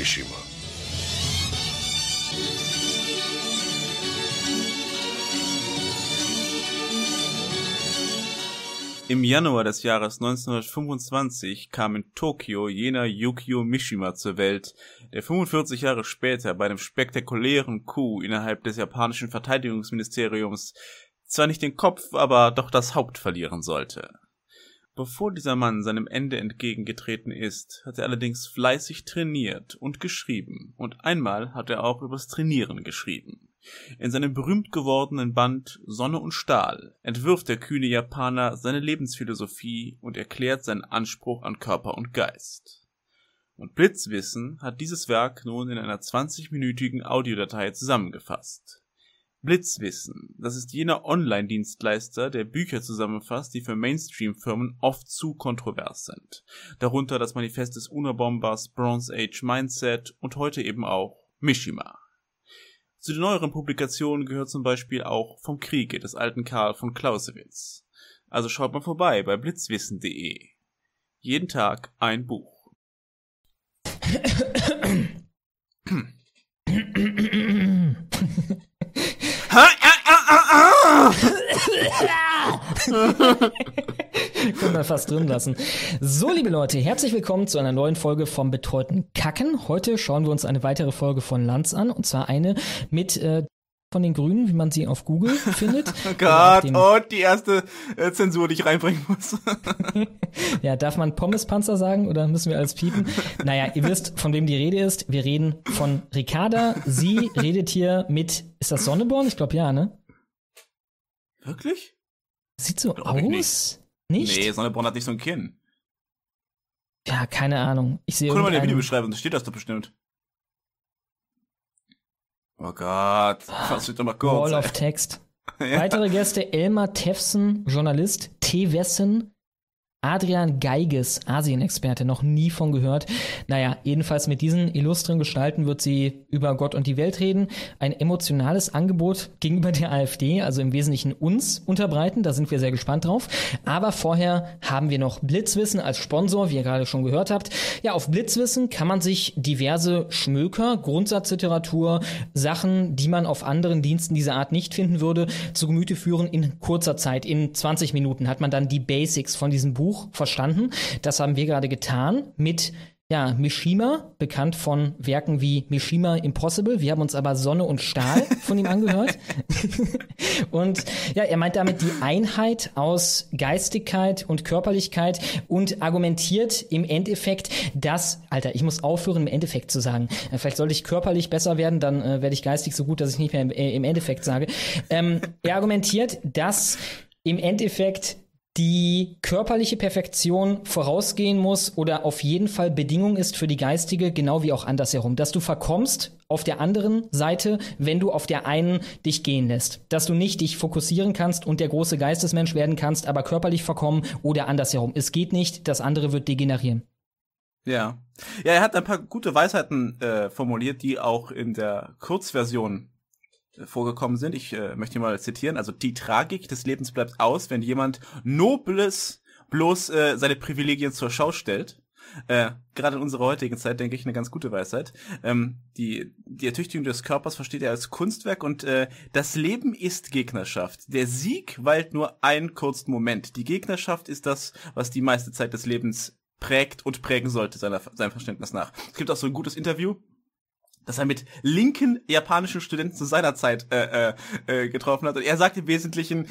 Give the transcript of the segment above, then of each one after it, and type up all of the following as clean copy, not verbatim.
Mishima. Im Januar des Jahres 1925 kam in Tokio jener Yukio Mishima zur Welt, der 45 Jahre später bei einem spektakulären Coup innerhalb des japanischen Verteidigungsministeriums zwar nicht den Kopf, aber doch das Haupt verlieren sollte. Bevor dieser Mann seinem Ende entgegengetreten ist, hat er allerdings fleißig trainiert und geschrieben, und einmal hat er auch übers Trainieren geschrieben. In seinem berühmt gewordenen Band Sonne und Stahl entwirft der kühne Japaner seine Lebensphilosophie und erklärt seinen Anspruch an Körper und Geist. Und Blitzwissen hat dieses Werk nun in einer 20-minütigen Audiodatei zusammengefasst. Blitzwissen, das ist jener Online-Dienstleister, der Bücher zusammenfasst, die für Mainstream-Firmen oft zu kontrovers sind. Darunter das Manifest des Unabombers, Bronze Age Mindset und heute eben auch Mishima. Zu den neueren Publikationen gehört zum Beispiel auch Vom Kriege des alten Karl von Clausewitz. Also schaut mal vorbei bei blitzwissen.de. Jeden Tag ein Buch. Können wir fast drin lassen. So, liebe Leute, herzlich willkommen zu einer neuen Folge vom Betreuten Kacken. Heute schauen wir uns eine weitere Folge von Lanz an, und zwar eine mit von den Grünen, wie man sie auf Google findet. Oh Gott, und die erste Zensur, die ich reinbringen muss. Ja, darf man Pommespanzer sagen oder müssen wir alles piepen? Naja, ihr wisst, von wem die Rede ist. Wir reden von Ricarda. Sie redet hier mit, ist das Sonneborn? Ich glaube ja, ne? Wirklich? Sieht so Glaub ich aus. Nicht? Nee, Sonneborn hat nicht so ein Kinn. Ja, keine Ahnung. Ich sehe Guck mal in der Videobeschreibung, da steht das doch bestimmt. Oh Gott, was wird doch mal kurz. Wall of Text. Ja. Weitere Gäste: Elmar Teffsen, Journalist, T. Wessen, Adrian Geiges, Asien-Experte, noch nie von gehört. Naja, jedenfalls mit diesen illustren Gestalten wird sie über Gott und die Welt reden. Ein emotionales Angebot gegenüber der AfD, also im Wesentlichen uns unterbreiten. Da sind wir sehr gespannt drauf. Aber vorher haben wir noch Blitzwissen als Sponsor, wie ihr gerade schon gehört habt. Ja, auf Blitzwissen kann man sich diverse Schmöker, Grundsatzliteratur, Sachen, die man auf anderen Diensten dieser Art nicht finden würde, zu Gemüte führen in kurzer Zeit. In 20 Minuten hat man dann die Basics von diesem Buch verstanden. Das haben wir gerade getan mit Mishima, bekannt von Werken wie Mishima Impossible. Wir haben uns aber Sonne und Stahl von ihm angehört. Und ja, er meint damit die Einheit aus Geistigkeit und Körperlichkeit und argumentiert im Endeffekt, dass, Alter, ich muss aufhören, im Endeffekt zu sagen. Vielleicht sollte ich körperlich besser werden, dann werde ich geistig so gut, dass ich nicht mehr im Endeffekt sage. Er argumentiert, dass im Endeffekt die körperliche Perfektion vorausgehen muss oder auf jeden Fall Bedingung ist für die geistige, genau wie auch andersherum. Dass du verkommst auf der anderen Seite, wenn du auf der einen dich gehen lässt. Dass du nicht dich fokussieren kannst und der große Geistesmensch werden kannst, aber körperlich verkommen oder andersherum. Es geht nicht, das andere wird degenerieren. Ja. Ja, er hat ein paar gute Weisheiten formuliert, die auch in der Kurzversion vorgekommen sind. Ich möchte mal zitieren. Also: Die Tragik des Lebens bleibt aus, wenn jemand Nobles bloß seine Privilegien zur Schau stellt. Gerade in unserer heutigen Zeit, denke ich, eine ganz gute Weisheit. Die Ertüchtigung des Körpers versteht er als Kunstwerk, und das Leben ist Gegnerschaft. Der Sieg weilt nur einen kurzen Moment. Die Gegnerschaft ist das, was die meiste Zeit des Lebens prägt und prägen sollte, seinem Verständnis nach. Es gibt auch so ein gutes Interview, das er mit linken japanischen Studenten zu seiner Zeit getroffen hat. Und er sagt im Wesentlichen,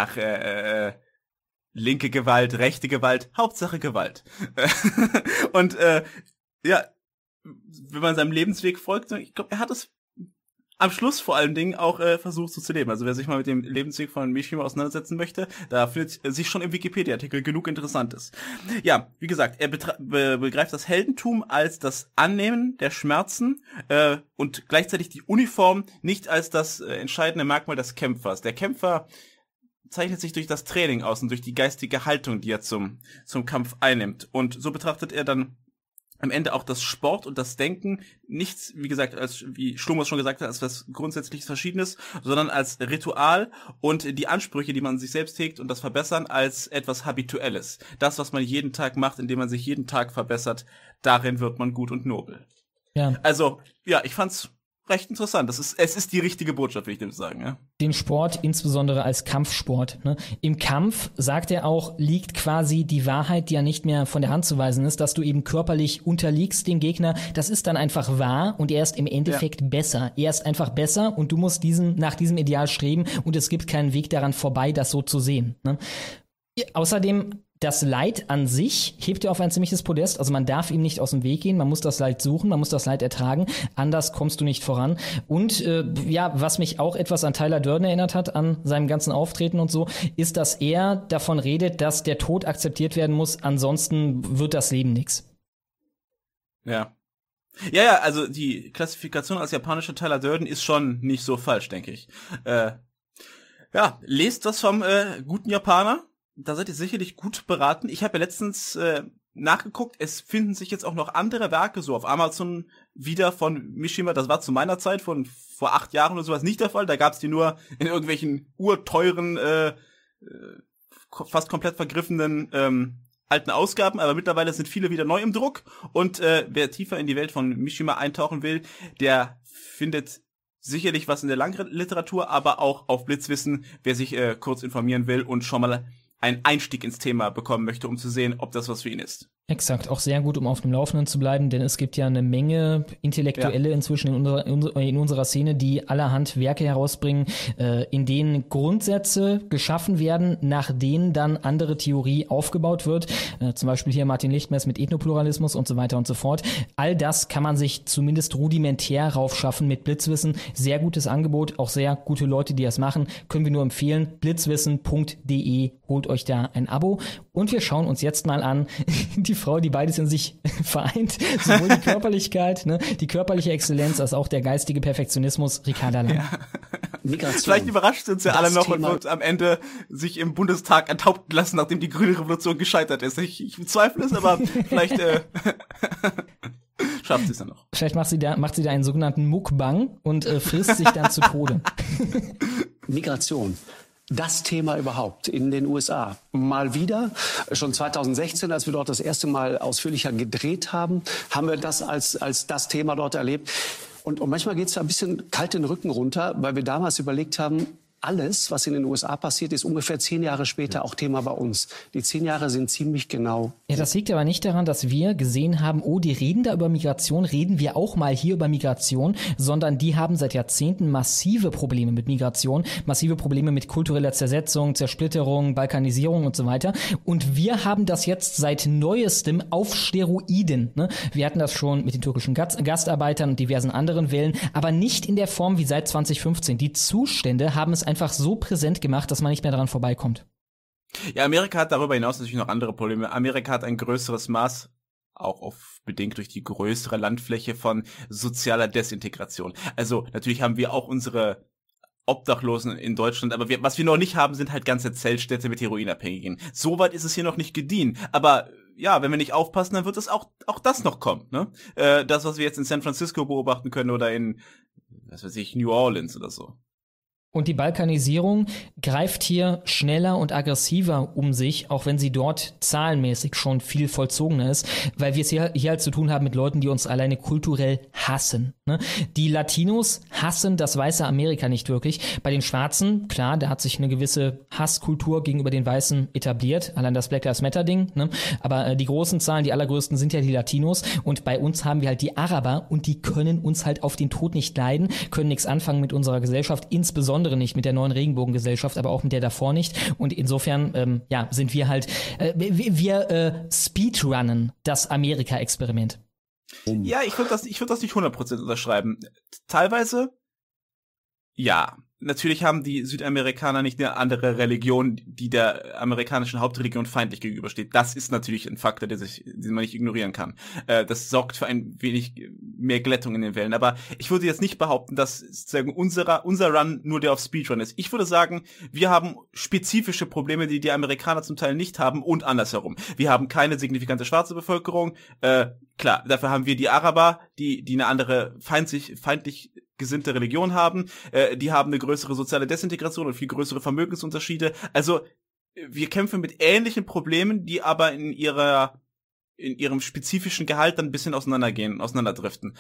linke Gewalt, rechte Gewalt, Hauptsache Gewalt. Und ja, wenn man seinem Lebensweg folgt, ich glaube, er hat es am Schluss vor allen Dingen auch versucht so zu leben. Also wer sich mal mit dem Lebensweg von Mishima auseinandersetzen möchte, da findet sich schon im Wikipedia-Artikel genug Interessantes. Ja, wie gesagt, er begreift das Heldentum als das Annehmen der Schmerzen und gleichzeitig die Uniform nicht als das entscheidende Merkmal des Kämpfers. Der Kämpfer zeichnet sich durch das Training aus und durch die geistige Haltung, die er zum Kampf einnimmt. Und so betrachtet er dann am Ende auch das Sport und das Denken nichts, wie gesagt, als, wie Schlumos schon gesagt hat, als was grundsätzlich Verschiedenes, sondern als Ritual und die Ansprüche, die man sich selbst hegt und das Verbessern als etwas Habituelles. Das, was man jeden Tag macht, indem man sich jeden Tag verbessert, darin wird man gut und nobel. Ja. Also, ja, ich fand's recht interessant. Es ist die richtige Botschaft, will ich dem sagen, ja. Den Sport insbesondere als Kampfsport. Ne? Im Kampf, sagt er auch, liegt quasi die Wahrheit, die ja nicht mehr von der Hand zu weisen ist, dass du eben körperlich unterliegst dem Gegner. Das ist dann einfach wahr und er ist im Endeffekt besser. Er ist einfach besser und du musst nach diesem Ideal streben und es gibt keinen Weg daran vorbei, das so zu sehen. Ne? Außerdem, das Leid an sich hebt er auf ein ziemliches Podest. Also man darf ihm nicht aus dem Weg gehen, man muss das Leid suchen, man muss das Leid ertragen. Anders kommst du nicht voran. Und was mich auch etwas an Tyler Durden erinnert hat, an seinem ganzen Auftreten und so, ist, dass er davon redet, dass der Tod akzeptiert werden muss, ansonsten wird das Leben nix. Ja. Ja, also die Klassifikation als japanischer Tyler Durden ist schon nicht so falsch, denke ich. Lest was vom guten Japaner. Da seid ihr sicherlich gut beraten. Ich habe ja letztens nachgeguckt, es finden sich jetzt auch noch andere Werke so auf Amazon wieder von Mishima. Das war zu meiner Zeit von vor 8 Jahren oder sowas nicht der Fall. Da gab's die nur in irgendwelchen urteuren, fast komplett vergriffenen alten Ausgaben. Aber mittlerweile sind viele wieder neu im Druck. Und wer tiefer in die Welt von Mishima eintauchen will, der findet sicherlich was in der Langliteratur, aber auch auf Blitzwissen, wer sich kurz informieren will und schon mal einen Einstieg ins Thema bekommen möchte, um zu sehen, ob das was für ihn ist. Exakt, auch sehr gut, um auf dem Laufenden zu bleiben, denn es gibt ja eine Menge Intellektuelle inzwischen in unserer Szene, die allerhand Werke herausbringen, in denen Grundsätze geschaffen werden, nach denen dann andere Theorie aufgebaut wird. Zum Beispiel hier Martin Lichtmess mit Ethnopluralismus und so weiter und so fort. All das kann man sich zumindest rudimentär raufschaffen mit Blitzwissen. Sehr gutes Angebot, auch sehr gute Leute, die das machen. Können wir nur empfehlen. Blitzwissen.de, holt euch da ein Abo. Und wir schauen uns jetzt mal an, die Frau, die beides in sich vereint, sowohl die Körperlichkeit, ne, die körperliche Exzellenz, als auch der geistige Perfektionismus, Ricarda Lang. Ja. Vielleicht überrascht uns ja alle noch und wird am Ende sich im Bundestag enthaupten lassen, nachdem die grüne Revolution gescheitert ist. Ich bezweifle es, aber vielleicht schafft sie es dann noch. Vielleicht macht sie da einen sogenannten Mukbang und frisst sich dann zu Tode. Migration. Das Thema überhaupt in den USA. Mal wieder, schon 2016, als wir dort das erste Mal ausführlicher gedreht haben, haben wir das als das Thema dort erlebt. Und manchmal geht es da ein bisschen kalt den Rücken runter, weil wir damals überlegt haben, alles, was in den USA passiert, ist ungefähr 10 Jahre später auch Thema bei uns. Die 10 Jahre sind ziemlich genau. Ja, das liegt aber nicht daran, dass wir gesehen haben, oh, die reden da über Migration, reden wir auch mal hier über Migration, sondern die haben seit Jahrzehnten massive Probleme mit Migration, massive Probleme mit kultureller Zersetzung, Zersplitterung, Balkanisierung und so weiter. Und wir haben das jetzt seit Neuestem auf Steroiden. Ne? Wir hatten das schon mit den türkischen Gastarbeitern und diversen anderen Wellen, aber nicht in der Form wie seit 2015. Die Zustände haben es einfach so präsent gemacht, dass man nicht mehr daran vorbeikommt. Ja, Amerika hat darüber hinaus natürlich noch andere Probleme. Amerika hat ein größeres Maß, auch bedingt durch die größere Landfläche von sozialer Desintegration. Also natürlich haben wir auch unsere Obdachlosen in Deutschland, aber was wir noch nicht haben, sind halt ganze Zeltstädte mit Heroinabhängigen. Soweit ist es hier noch nicht gediehen. Aber ja, wenn wir nicht aufpassen, dann wird es auch das noch kommen. Ne? Das, was wir jetzt in San Francisco beobachten können oder in, was weiß ich, New Orleans oder so. Und die Balkanisierung greift hier schneller und aggressiver um sich, auch wenn sie dort zahlenmäßig schon viel vollzogener ist, weil wir es hier halt zu tun haben mit Leuten, die uns alleine kulturell hassen. Ne? Die Latinos hassen das weiße Amerika nicht wirklich. Bei den Schwarzen, klar, da hat sich eine gewisse Hasskultur gegenüber den Weißen etabliert, allein das Black Lives Matter Ding. Ne? Aber die großen Zahlen, die allergrößten sind ja die Latinos und bei uns haben wir halt die Araber und die können uns halt auf den Tod nicht leiden, können nichts anfangen mit unserer Gesellschaft, insbesondere nicht mit der neuen Regenbogengesellschaft, aber auch mit der davor nicht. Und insofern, sind wir halt, wir speedrunnen das Amerika-Experiment. Ja, ich würde das nicht 100% unterschreiben. Teilweise, ja. Natürlich haben die Südamerikaner nicht eine andere Religion, die der amerikanischen Hauptreligion feindlich gegenübersteht. Das ist natürlich ein Faktor, den man nicht ignorieren kann. Das sorgt für ein wenig mehr Glättung in den Wellen. Aber ich würde jetzt nicht behaupten, dass sozusagen unser Run nur der auf Speedrun ist. Ich würde sagen, wir haben spezifische Probleme, die Amerikaner zum Teil nicht haben und andersherum. Wir haben keine signifikante schwarze Bevölkerung. Klar, dafür haben wir die Araber, die eine andere feindlich gesinnte Religion haben, die haben eine größere soziale Desintegration und viel größere Vermögensunterschiede. Also wir kämpfen mit ähnlichen Problemen, die aber in ihrer in ihrem spezifischen Gehalt dann ein bisschen auseinanderdriften.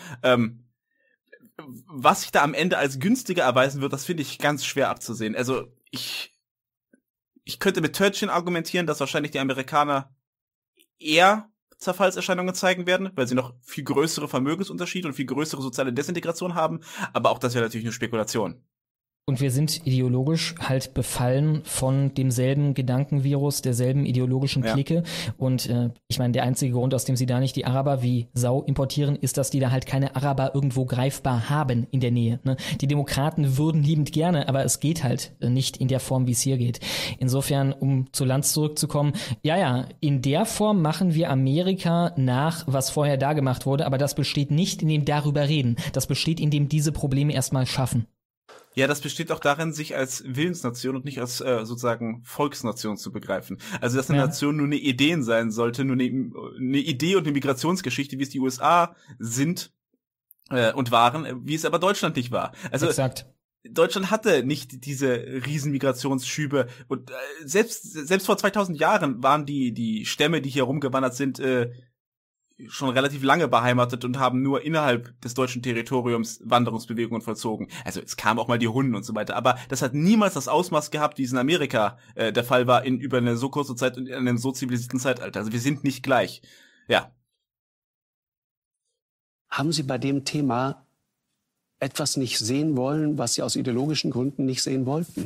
Was sich da am Ende als günstiger erweisen wird, das finde ich ganz schwer abzusehen. Also ich könnte mit Törtchen argumentieren, dass wahrscheinlich die Amerikaner eher Zerfallserscheinungen zeigen werden, weil sie noch viel größere Vermögensunterschiede und viel größere soziale Desintegration haben. Aber auch das wäre natürlich nur Spekulation. Und wir sind ideologisch halt befallen von demselben Gedankenvirus, derselben ideologischen Clique. Ja. Und ich meine, der einzige Grund, aus dem sie da nicht die Araber wie Sau importieren, ist, dass die da halt keine Araber irgendwo greifbar haben in der Nähe. Ne? Die Demokraten würden liebend gerne, aber es geht halt nicht in der Form, wie es hier geht. Insofern, um zu Lanz zurückzukommen, ja, in der Form machen wir Amerika nach, was vorher da gemacht wurde, aber das besteht nicht in dem darüber reden. Das besteht in dem diese Probleme erstmal schaffen. Ja, das besteht auch darin, sich als Willensnation und nicht als sozusagen Volksnation zu begreifen. Also, dass eine Nation nur eine Idee sein sollte, nur eine Idee und eine Migrationsgeschichte, wie es die USA sind und waren, wie es aber Deutschland nicht war. Also, exakt. Deutschland hatte nicht diese riesen Migrationsschübe und selbst vor 2000 Jahren waren die Stämme, die hier rumgewandert sind, schon relativ lange beheimatet und haben nur innerhalb des deutschen Territoriums Wanderungsbewegungen vollzogen. Also es kamen auch mal die Hunnen und so weiter, aber das hat niemals das Ausmaß gehabt, wie es in Amerika der Fall war, über eine so kurze Zeit und in einem so zivilisierten Zeitalter. Also wir sind nicht gleich. Ja. Haben Sie bei dem Thema etwas nicht sehen wollen, was Sie aus ideologischen Gründen nicht sehen wollten?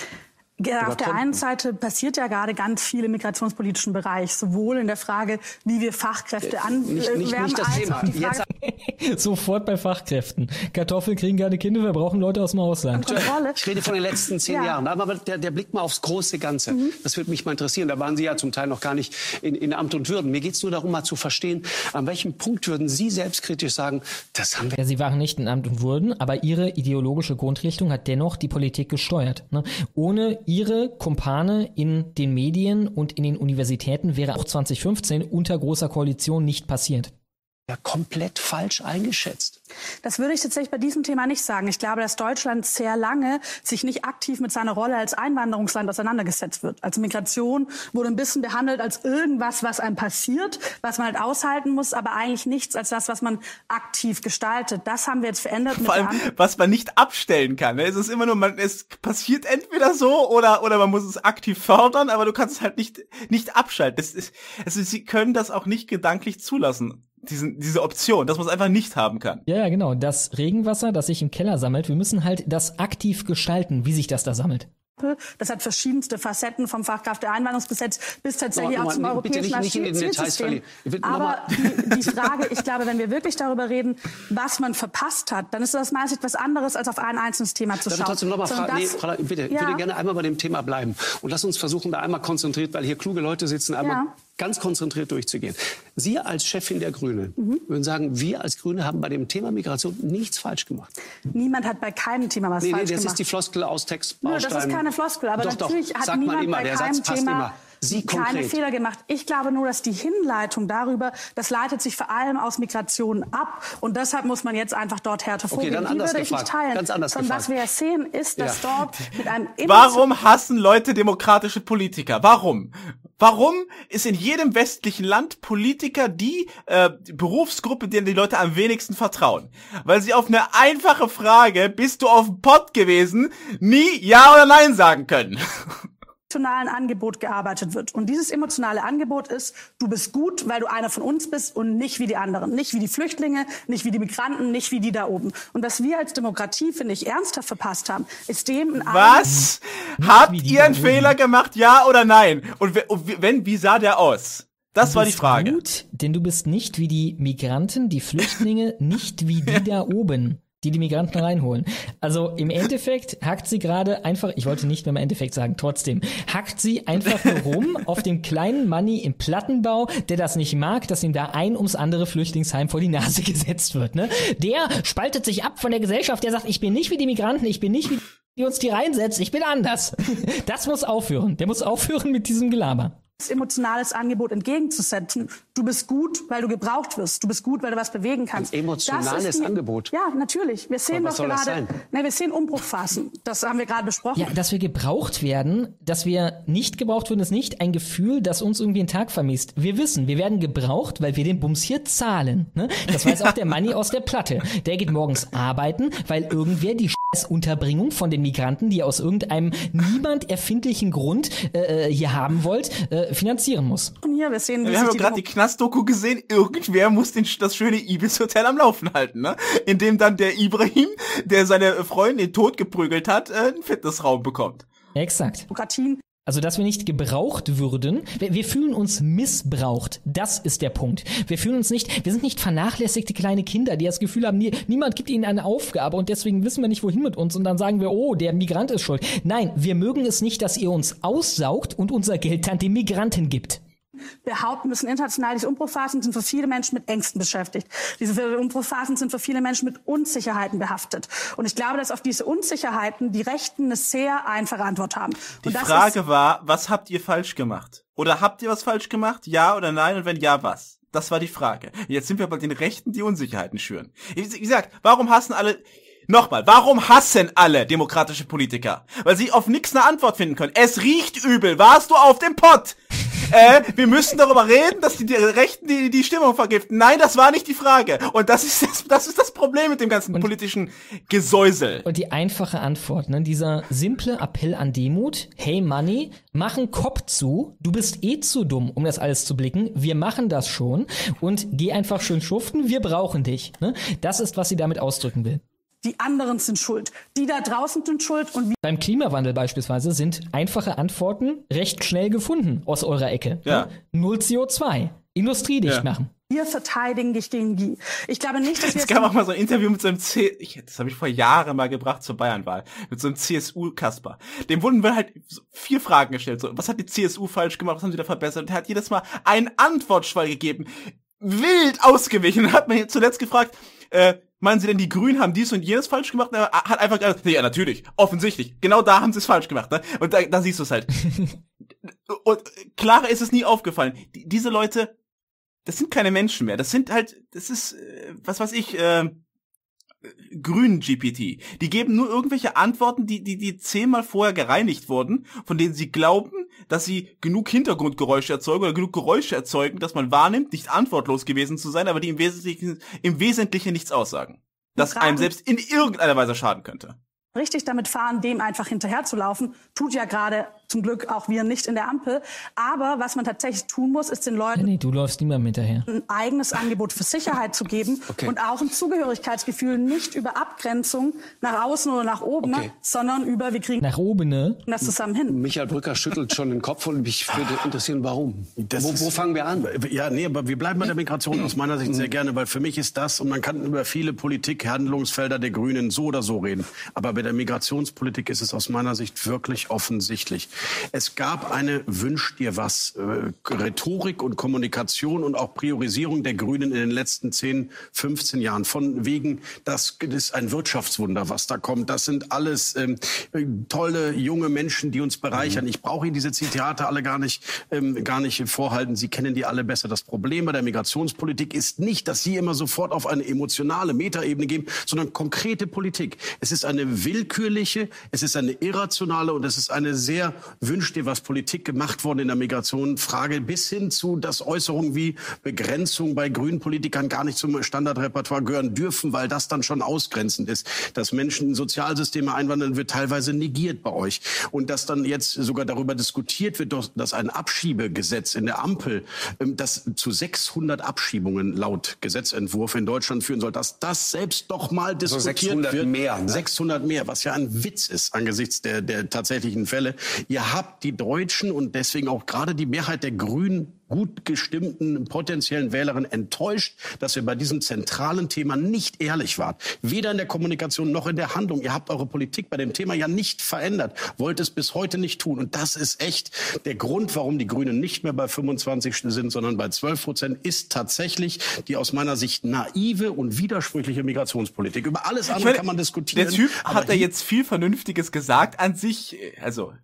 Auf der einen Seite passiert ja gerade ganz viel im migrationspolitischen Bereich, sowohl in der Frage, wie wir Fachkräfte anwerben, nicht das Thema. Als auch die Frage, sofort bei Fachkräften. Kartoffeln kriegen keine Kinder, wir brauchen Leute aus dem Ausland. Ich rede von den letzten 10 Jahren. Aber der Blick mal aufs große Ganze. Das würde mich mal interessieren. Da waren Sie ja zum Teil noch gar nicht in Amt und Würden. Mir geht es nur darum, mal zu verstehen, an welchem Punkt würden Sie selbstkritisch sagen, das haben wir... Ja, Sie waren nicht in Amt und Würden, aber Ihre ideologische Grundrichtung hat dennoch die Politik gesteuert. Ne? Ohne Ihre Kumpane in den Medien und in den Universitäten wäre auch 2015 unter großer Koalition nicht passiert. Ja, komplett falsch eingeschätzt. Das würde ich tatsächlich bei diesem Thema nicht sagen. Ich glaube, dass Deutschland sehr lange sich nicht aktiv mit seiner Rolle als Einwanderungsland auseinandergesetzt wird. Also Migration wurde ein bisschen behandelt als irgendwas, was einem passiert, was man halt aushalten muss, aber eigentlich nichts als das, was man aktiv gestaltet. Das haben wir jetzt verändert. Vor allem, was man nicht abstellen kann. Es ist immer nur, es passiert entweder so oder man muss es aktiv fördern, aber du kannst es halt nicht abschalten. Sie können das auch nicht gedanklich zulassen. Diese Option, dass man es einfach nicht haben kann. Ja, genau. Das Regenwasser, das sich im Keller sammelt, wir müssen halt das aktiv gestalten, wie sich das da sammelt. Das hat verschiedenste Facetten, vom Fachkräfteeinwanderungsgesetz bis tatsächlich auch zum europäischen Asylsystem. Aber die Frage, ich glaube, wenn wir wirklich darüber reden, was man verpasst hat, dann ist das meist etwas anderes, als auf ein einzelnes Thema zu schauen. Darf ich trotzdem noch mal fragen? Bitte, ich würde gerne einmal bei dem Thema bleiben. Und lass uns versuchen, da einmal konzentriert, weil hier kluge Leute sitzen, einmal ganz konzentriert durchzugehen. Sie als Chefin der Grünen würden sagen, wir als Grüne haben bei dem Thema Migration nichts falsch gemacht. Niemand hat bei keinem Thema was falsch gemacht. Das ist die Floskel aus Textbausteinen. Das ist keine Floskel, aber doch, natürlich hat niemand bei keinem Thema keine Fehler gemacht. Ich glaube nur, dass die Hinleitung darüber, das leitet sich vor allem aus Migration ab. Und deshalb muss man jetzt einfach dort härter vorgehen. Okay, dann anders gefragt. Ganz anders gefragt. Und was wir sehen, ist, dass dort mit einem... Warum hassen Leute demokratische Politiker? Warum? Warum ist in jedem westlichen Land Politiker die Berufsgruppe, denen die Leute am wenigsten vertrauen? Weil sie auf eine einfache Frage, bist du auf dem Pott gewesen, nie Ja oder Nein sagen können. Emotionalen Angebot gearbeitet wird. Und dieses emotionale Angebot ist, du bist gut, weil du einer von uns bist und nicht wie die anderen. Nicht wie die Flüchtlinge, nicht wie die Migranten, nicht wie die da oben. Und was wir als Demokratie, finde ich, ernsthaft verpasst haben, ist dem... Was? Habt ihr einen Fehler gemacht, ja oder nein? Und wenn, wie sah der aus? Das war die Frage. Gut, denn du bist nicht wie die Migranten, die Flüchtlinge, nicht wie die da oben, die Migranten reinholen. Also im Endeffekt hackt sie gerade einfach, ich wollte nicht mehr im Endeffekt sagen, trotzdem, hackt sie einfach nur rum auf dem kleinen Manni im Plattenbau, der das nicht mag, dass ihm da ein ums andere Flüchtlingsheim vor die Nase gesetzt wird. Ne? Der spaltet sich ab von der Gesellschaft, der sagt, ich bin nicht wie die Migranten, ich bin nicht wie die uns die reinsetzt, ich bin anders. Das muss aufhören. Der muss aufhören mit diesem Gelaber. emotionales Angebot entgegenzusetzen. Du bist gut, weil du gebraucht wirst. Du bist gut, weil du was bewegen kannst. Ein emotionales Angebot? Ja, natürlich. Wir sehen doch gerade, wir sehen Umbruchphasen. Das haben wir gerade besprochen. Ja, dass wir gebraucht werden, dass wir nicht gebraucht werden, ist nicht ein Gefühl, das uns irgendwie einen Tag vermisst. Wir wissen, wir werden gebraucht, weil wir den Bums hier zahlen. Ne? Das weiß auch der Manni aus der Platte. Der geht morgens arbeiten, weil irgendwer die Unterbringung von den Migranten, die ihr aus irgendeinem niemand erfindlichen Grund hier haben wollt, finanzieren muss. Wir haben ja gerade die Knastdoku gesehen, irgendwer muss das schöne Ibis-Hotel am Laufen halten, ne? Indem dann der Ibrahim, der seine Freundin in Tod geprügelt hat, einen Fitnessraum bekommt. Exakt. Also, dass wir nicht gebraucht würden. Wir fühlen uns missbraucht. Das ist der Punkt. Wir sind nicht vernachlässigte kleine Kinder, die das Gefühl haben, niemand gibt ihnen eine Aufgabe und deswegen wissen wir nicht, wohin mit uns und dann sagen wir, oh, der Migrant ist schuld. Nein, wir mögen es nicht, dass ihr uns aussaugt und unser Geld dann den Migranten gibt. Behaupten müssen international, diese Umbruchphasen sind für viele Menschen mit Ängsten beschäftigt. Diese Umbruchphasen sind für viele Menschen mit Unsicherheiten behaftet. Und ich glaube, dass auf diese Unsicherheiten die Rechten eine sehr einfache Antwort haben. Die Frage war, was habt ihr falsch gemacht? Oder habt ihr was falsch gemacht? Ja oder nein? Und wenn ja, was? Das war die Frage. Jetzt sind wir bei den Rechten, die Unsicherheiten schüren. Wie gesagt, warum hassen alle demokratische Politiker? Weil sie auf nichts eine Antwort finden können. Es riecht übel. Warst du auf dem Pott? Wir müssen darüber reden, dass die Rechten die Stimmung vergiften. Nein, das war nicht die Frage. Und das ist das Problem mit dem ganzen politischen Gesäusel. Und die einfache Antwort, ne, dieser simple Appell an Demut, hey Manni, mach einen Kopf zu, du bist zu dumm, um das alles zu blicken, wir machen das schon und geh einfach schön schuften, wir brauchen dich. Ne? Das ist, was sie damit ausdrücken will. Die anderen sind schuld. Die da draußen sind schuld. Und beim Klimawandel beispielsweise sind einfache Antworten recht schnell gefunden aus eurer Ecke. Ja. Null CO2. Industriedicht machen. Wir verteidigen dich gegen die. Ich glaube nicht, dass wir... Es gab auch mal so ein Interview mit so einem das habe ich vor Jahren mal gebracht zur Bayernwahl, mit so einem CSU-Kasper. Dem wurden halt 4 Fragen gestellt. So, was hat die CSU falsch gemacht? Was haben sie da verbessert? Und er hat jedes Mal einen Antwortschwall gegeben. Wild ausgewichen. Und hat man zuletzt gefragt, meinen Sie denn, die Grünen haben dies und jenes falsch gemacht? Er hat einfach gesagt, ja, natürlich, offensichtlich. Genau da haben sie es falsch gemacht, ne? Und da siehst du es halt. Und klarer ist es nie aufgefallen. Diese Leute, das sind keine Menschen mehr. Das ist, was weiß ich, Grünen-GPT. Die geben nur irgendwelche Antworten, die 10-mal vorher gereinigt wurden, von denen sie glauben, dass sie genug Hintergrundgeräusche erzeugen oder genug Geräusche erzeugen, dass man wahrnimmt, nicht antwortlos gewesen zu sein, aber die im Wesentlichen nichts aussagen. Das einem selbst in irgendeiner Weise schaden könnte. Richtig damit fahren, dem einfach hinterherzulaufen, tut ja gerade zum Glück auch wir nicht in der Ampel. Aber was man tatsächlich tun muss, ist den Leuten nee, du läufst niemandem hinterher. Ein eigenes Angebot für Sicherheit zu geben und auch ein Zugehörigkeitsgefühl nicht über Abgrenzung nach außen oder nach oben, sondern über, wir kriegen nach oben, ne? Das zusammen hin. Michael Brücker schüttelt schon den Kopf und mich würde interessieren, warum. Wo fangen wir an? Ja, nee, aber wir bleiben bei der Migration aus meiner Sicht sehr gerne, weil für mich ist das, und man kann über viele Politik-Handlungsfelder der Grünen so oder so reden, aber bei der Migrationspolitik ist es aus meiner Sicht wirklich offensichtlich. Es gab eine Wünsch dir was Rhetorik und Kommunikation und auch Priorisierung der Grünen in den letzten 10, 15 Jahren. Von wegen, das ist ein Wirtschaftswunder, was da kommt. Das sind alles tolle junge Menschen, die uns bereichern. Ich brauche Ihnen diese Zitate alle gar nicht vorhalten. Sie kennen die alle besser. Das Problem bei der Migrationspolitik ist nicht, dass Sie immer sofort auf eine emotionale Metaebene gehen, sondern konkrete Politik. Es ist eine willkürliche, es ist eine irrationale und es ist eine sehr wünsch dir was Politik gemacht worden in der Migration. Frage bis hin zu, dass Äußerungen wie Begrenzung bei grünen Politikern gar nicht zum Standardrepertoire gehören dürfen, weil das dann schon ausgrenzend ist. Dass Menschen in Sozialsysteme einwandern, wird teilweise negiert bei euch. Und dass dann jetzt sogar darüber diskutiert wird, dass ein Abschiebegesetz in der Ampel, das zu 600 Abschiebungen laut Gesetzentwurf in Deutschland führen soll, dass das selbst doch mal diskutiert 600 wird. Mehr, ne? 600 mehr, was ja ein Witz ist angesichts der tatsächlichen Fälle. Ihr habt die Deutschen und deswegen auch gerade die Mehrheit der Grünen gut gestimmten potenziellen Wählerinnen enttäuscht, dass ihr bei diesem zentralen Thema nicht ehrlich wart. Weder in der Kommunikation noch in der Handlung. Ihr habt eure Politik bei dem Thema ja nicht verändert, wollt es bis heute nicht tun. Und das ist echt der Grund, warum die Grünen nicht mehr bei 25 sind, sondern bei 12%, ist tatsächlich die aus meiner Sicht naive und widersprüchliche Migrationspolitik. Über alles andere kann man diskutieren. Der Typ hat da jetzt viel Vernünftiges gesagt an sich, also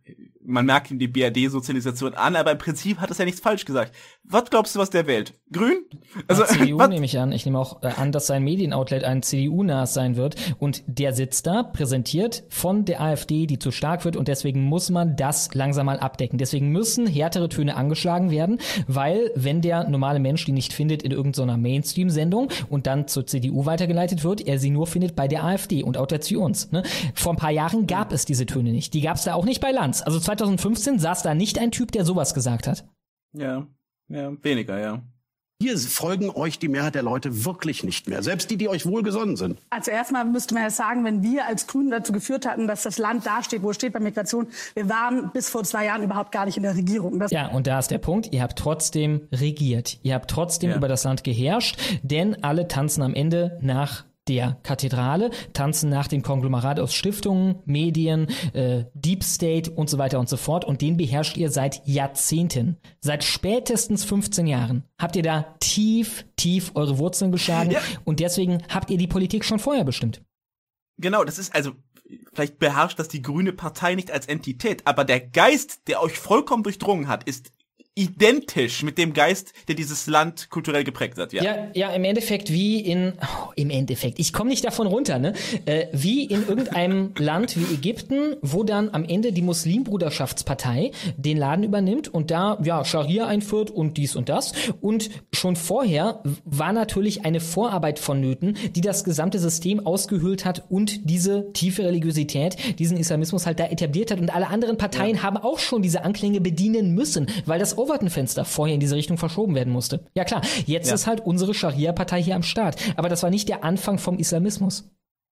man merkt ihm die BRD-Sozialisation an, aber im Prinzip hat es ja nichts falsch gesagt. Was glaubst du, was der wählt? Grün? Also CDU nehme ich an. Ich nehme auch an, dass sein Medienoutlet ein CDU-nahes sein wird. Und der sitzt da, präsentiert von der AfD, die zu stark wird. Und deswegen muss man das langsam mal abdecken. Deswegen müssen härtere Töne angeschlagen werden, weil wenn der normale Mensch die nicht findet in irgendeiner Mainstream-Sendung und dann zur CDU weitergeleitet wird, er sie nur findet bei der AfD und auch der zu uns. Ne? Vor ein paar Jahren gab es diese Töne nicht. Die gab es da auch nicht bei Lanz. Also 2015 saß da nicht ein Typ, der sowas gesagt hat. Ja, weniger, ja. Hier folgen euch die Mehrheit der Leute wirklich nicht mehr. Selbst die euch wohlgesonnen sind. Also erstmal müsste man ja sagen, wenn wir als Grünen dazu geführt hatten, dass das Land dasteht, wo es steht bei Migration, wir waren bis vor 2 Jahren überhaupt gar nicht in der Regierung. Ja, und da ist der Punkt, ihr habt trotzdem regiert. Ihr habt trotzdem über das Land geherrscht, denn alle tanzen am Ende nach der Kathedrale, tanzen nach dem Konglomerat aus Stiftungen, Medien, Deep State und so weiter und so fort. Und den beherrscht ihr seit Jahrzehnten. Seit spätestens 15 Jahren habt ihr da tief eure Wurzeln geschlagen. Ja. Und deswegen habt ihr die Politik schon vorher bestimmt. Genau, das ist also, vielleicht beherrscht das die Grüne Partei nicht als Entität, aber der Geist, der euch vollkommen durchdrungen hat, ist identisch mit dem Geist, der dieses Land kulturell geprägt hat, ja. Ja, im Endeffekt ich komme nicht davon runter, ne? Wie in irgendeinem Land wie Ägypten, wo dann am Ende die Muslimbruderschaftspartei den Laden übernimmt und da, Scharia einführt und dies und das. Und schon vorher war natürlich eine Vorarbeit vonnöten, die das gesamte System ausgehöhlt hat und diese tiefe Religiosität, diesen Islamismus halt da etabliert hat. Und alle anderen Parteien haben auch schon diese Anklänge bedienen müssen, weil das Overton-Fenster vorher in diese Richtung verschoben werden musste. Ja klar, jetzt ist halt unsere Scharia-Partei hier am Start. Aber das war nicht der Anfang vom Islamismus.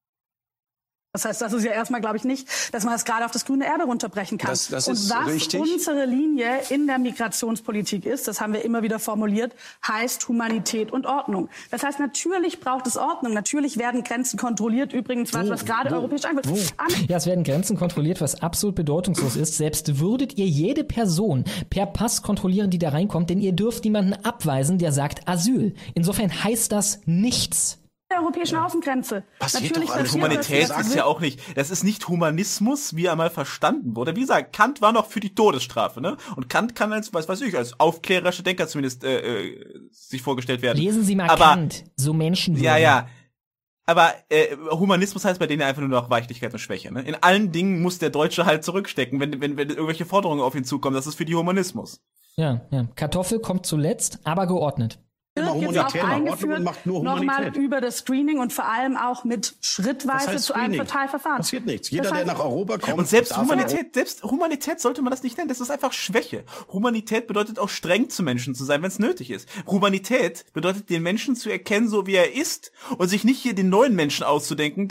Das heißt, das ist ja erstmal, glaube ich, nicht, dass man das gerade auf das grüne Erbe runterbrechen kann. Das ist und was richtig. Unsere Linie in der Migrationspolitik ist, das haben wir immer wieder formuliert, heißt Humanität und Ordnung. Das heißt, natürlich braucht es Ordnung. Natürlich werden Grenzen kontrolliert. Übrigens, was gerade europäisch eingeführt. Ja, es werden Grenzen kontrolliert, was absolut bedeutungslos ist. Selbst würdet ihr jede Person per Pass kontrollieren, die da reinkommt, denn ihr dürft niemanden abweisen, der sagt Asyl. Insofern heißt das nichts. Der europäischen Außengrenze. Natürlich alles. Humanität ist ja auch nicht, das ist nicht Humanismus, wie er mal verstanden wurde. Wie gesagt, Kant war noch für die Todesstrafe, ne? Und Kant kann als, als aufklärerischer Denker zumindest sich vorgestellt werden. Lesen Sie mal Kant, so Menschenwürde. Ja. Aber Humanismus heißt bei denen einfach nur noch Weichlichkeit und Schwäche, ne? In allen Dingen muss der Deutsche halt zurückstecken, wenn irgendwelche Forderungen auf ihn zukommen. Das ist für die Humanismus. Ja. Kartoffel kommt zuletzt, aber geordnet. Jetzt auch eingeführt, nochmal über das Screening und vor allem auch mit schrittweise zu einem Parteiverfahren. Passiert nichts. Jeder, der nach Europa kommt. Und selbst Humanität sollte man das nicht nennen. Das ist einfach Schwäche. Humanität bedeutet auch streng zu Menschen zu sein, wenn es nötig ist. Humanität bedeutet, den Menschen zu erkennen, so wie er ist und sich nicht hier den neuen Menschen auszudenken,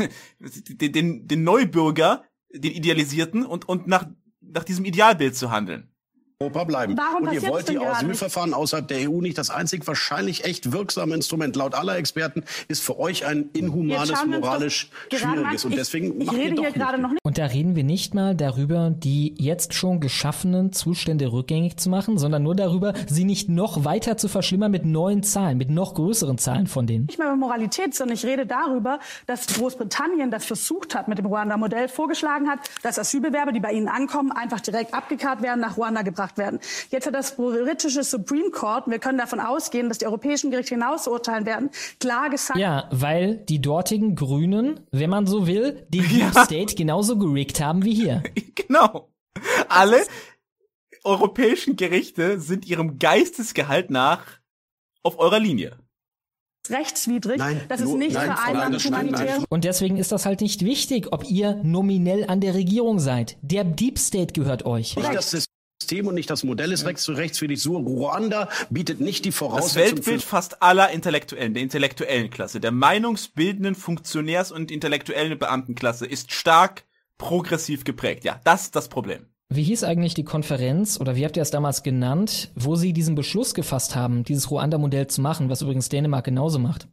den Neubürger, den Idealisierten und nach diesem Idealbild zu handeln. Europa bleiben. Und ihr wollt die Asylverfahren außerhalb der EU nicht. Das einzig wahrscheinlich echt wirksame Instrument laut aller Experten ist für euch ein inhumanes, moralisch schwieriges. Und deswegen macht ihr doch nicht. Und da reden wir nicht mal darüber, die jetzt schon geschaffenen Zustände rückgängig zu machen, sondern nur darüber, sie nicht noch weiter zu verschlimmern mit neuen Zahlen, mit noch größeren Zahlen von denen. Nicht mehr über Moralität, sondern ich rede darüber, dass Großbritannien das versucht hat, mit dem Ruanda-Modell vorgeschlagen hat, dass Asylbewerber, die bei ihnen ankommen, einfach direkt abgekarrt werden, nach Ruanda gebracht werden. Jetzt hat das britische Supreme Court, wir können davon ausgehen, dass die europäischen Gerichte hinaus urteilen werden, klar gesagt. Ja, weil die dortigen Grünen, wenn man so will, den Deep State genauso gerickt haben wie hier. Genau. Alle europäischen Gerichte sind ihrem Geistesgehalt nach auf eurer Linie. Rechtswidrig, das ist nicht vereinbar mit humanitären. Und deswegen ist das halt nicht wichtig, ob ihr nominell an der Regierung seid. Der Deep State gehört euch. Das System und nicht das Modell ist rechtswidrig. So, Ruanda bietet nicht die Voraussetzungen. Das Weltbild fast aller Intellektuellen, der intellektuellen Klasse, der meinungsbildenden Funktionärs- und intellektuellen Beamtenklasse ist stark progressiv geprägt. Ja, das ist das Problem. Wie hieß eigentlich die Konferenz, oder wie habt ihr es damals genannt, wo sie diesen Beschluss gefasst haben, dieses Ruanda-Modell zu machen, was übrigens Dänemark genauso macht?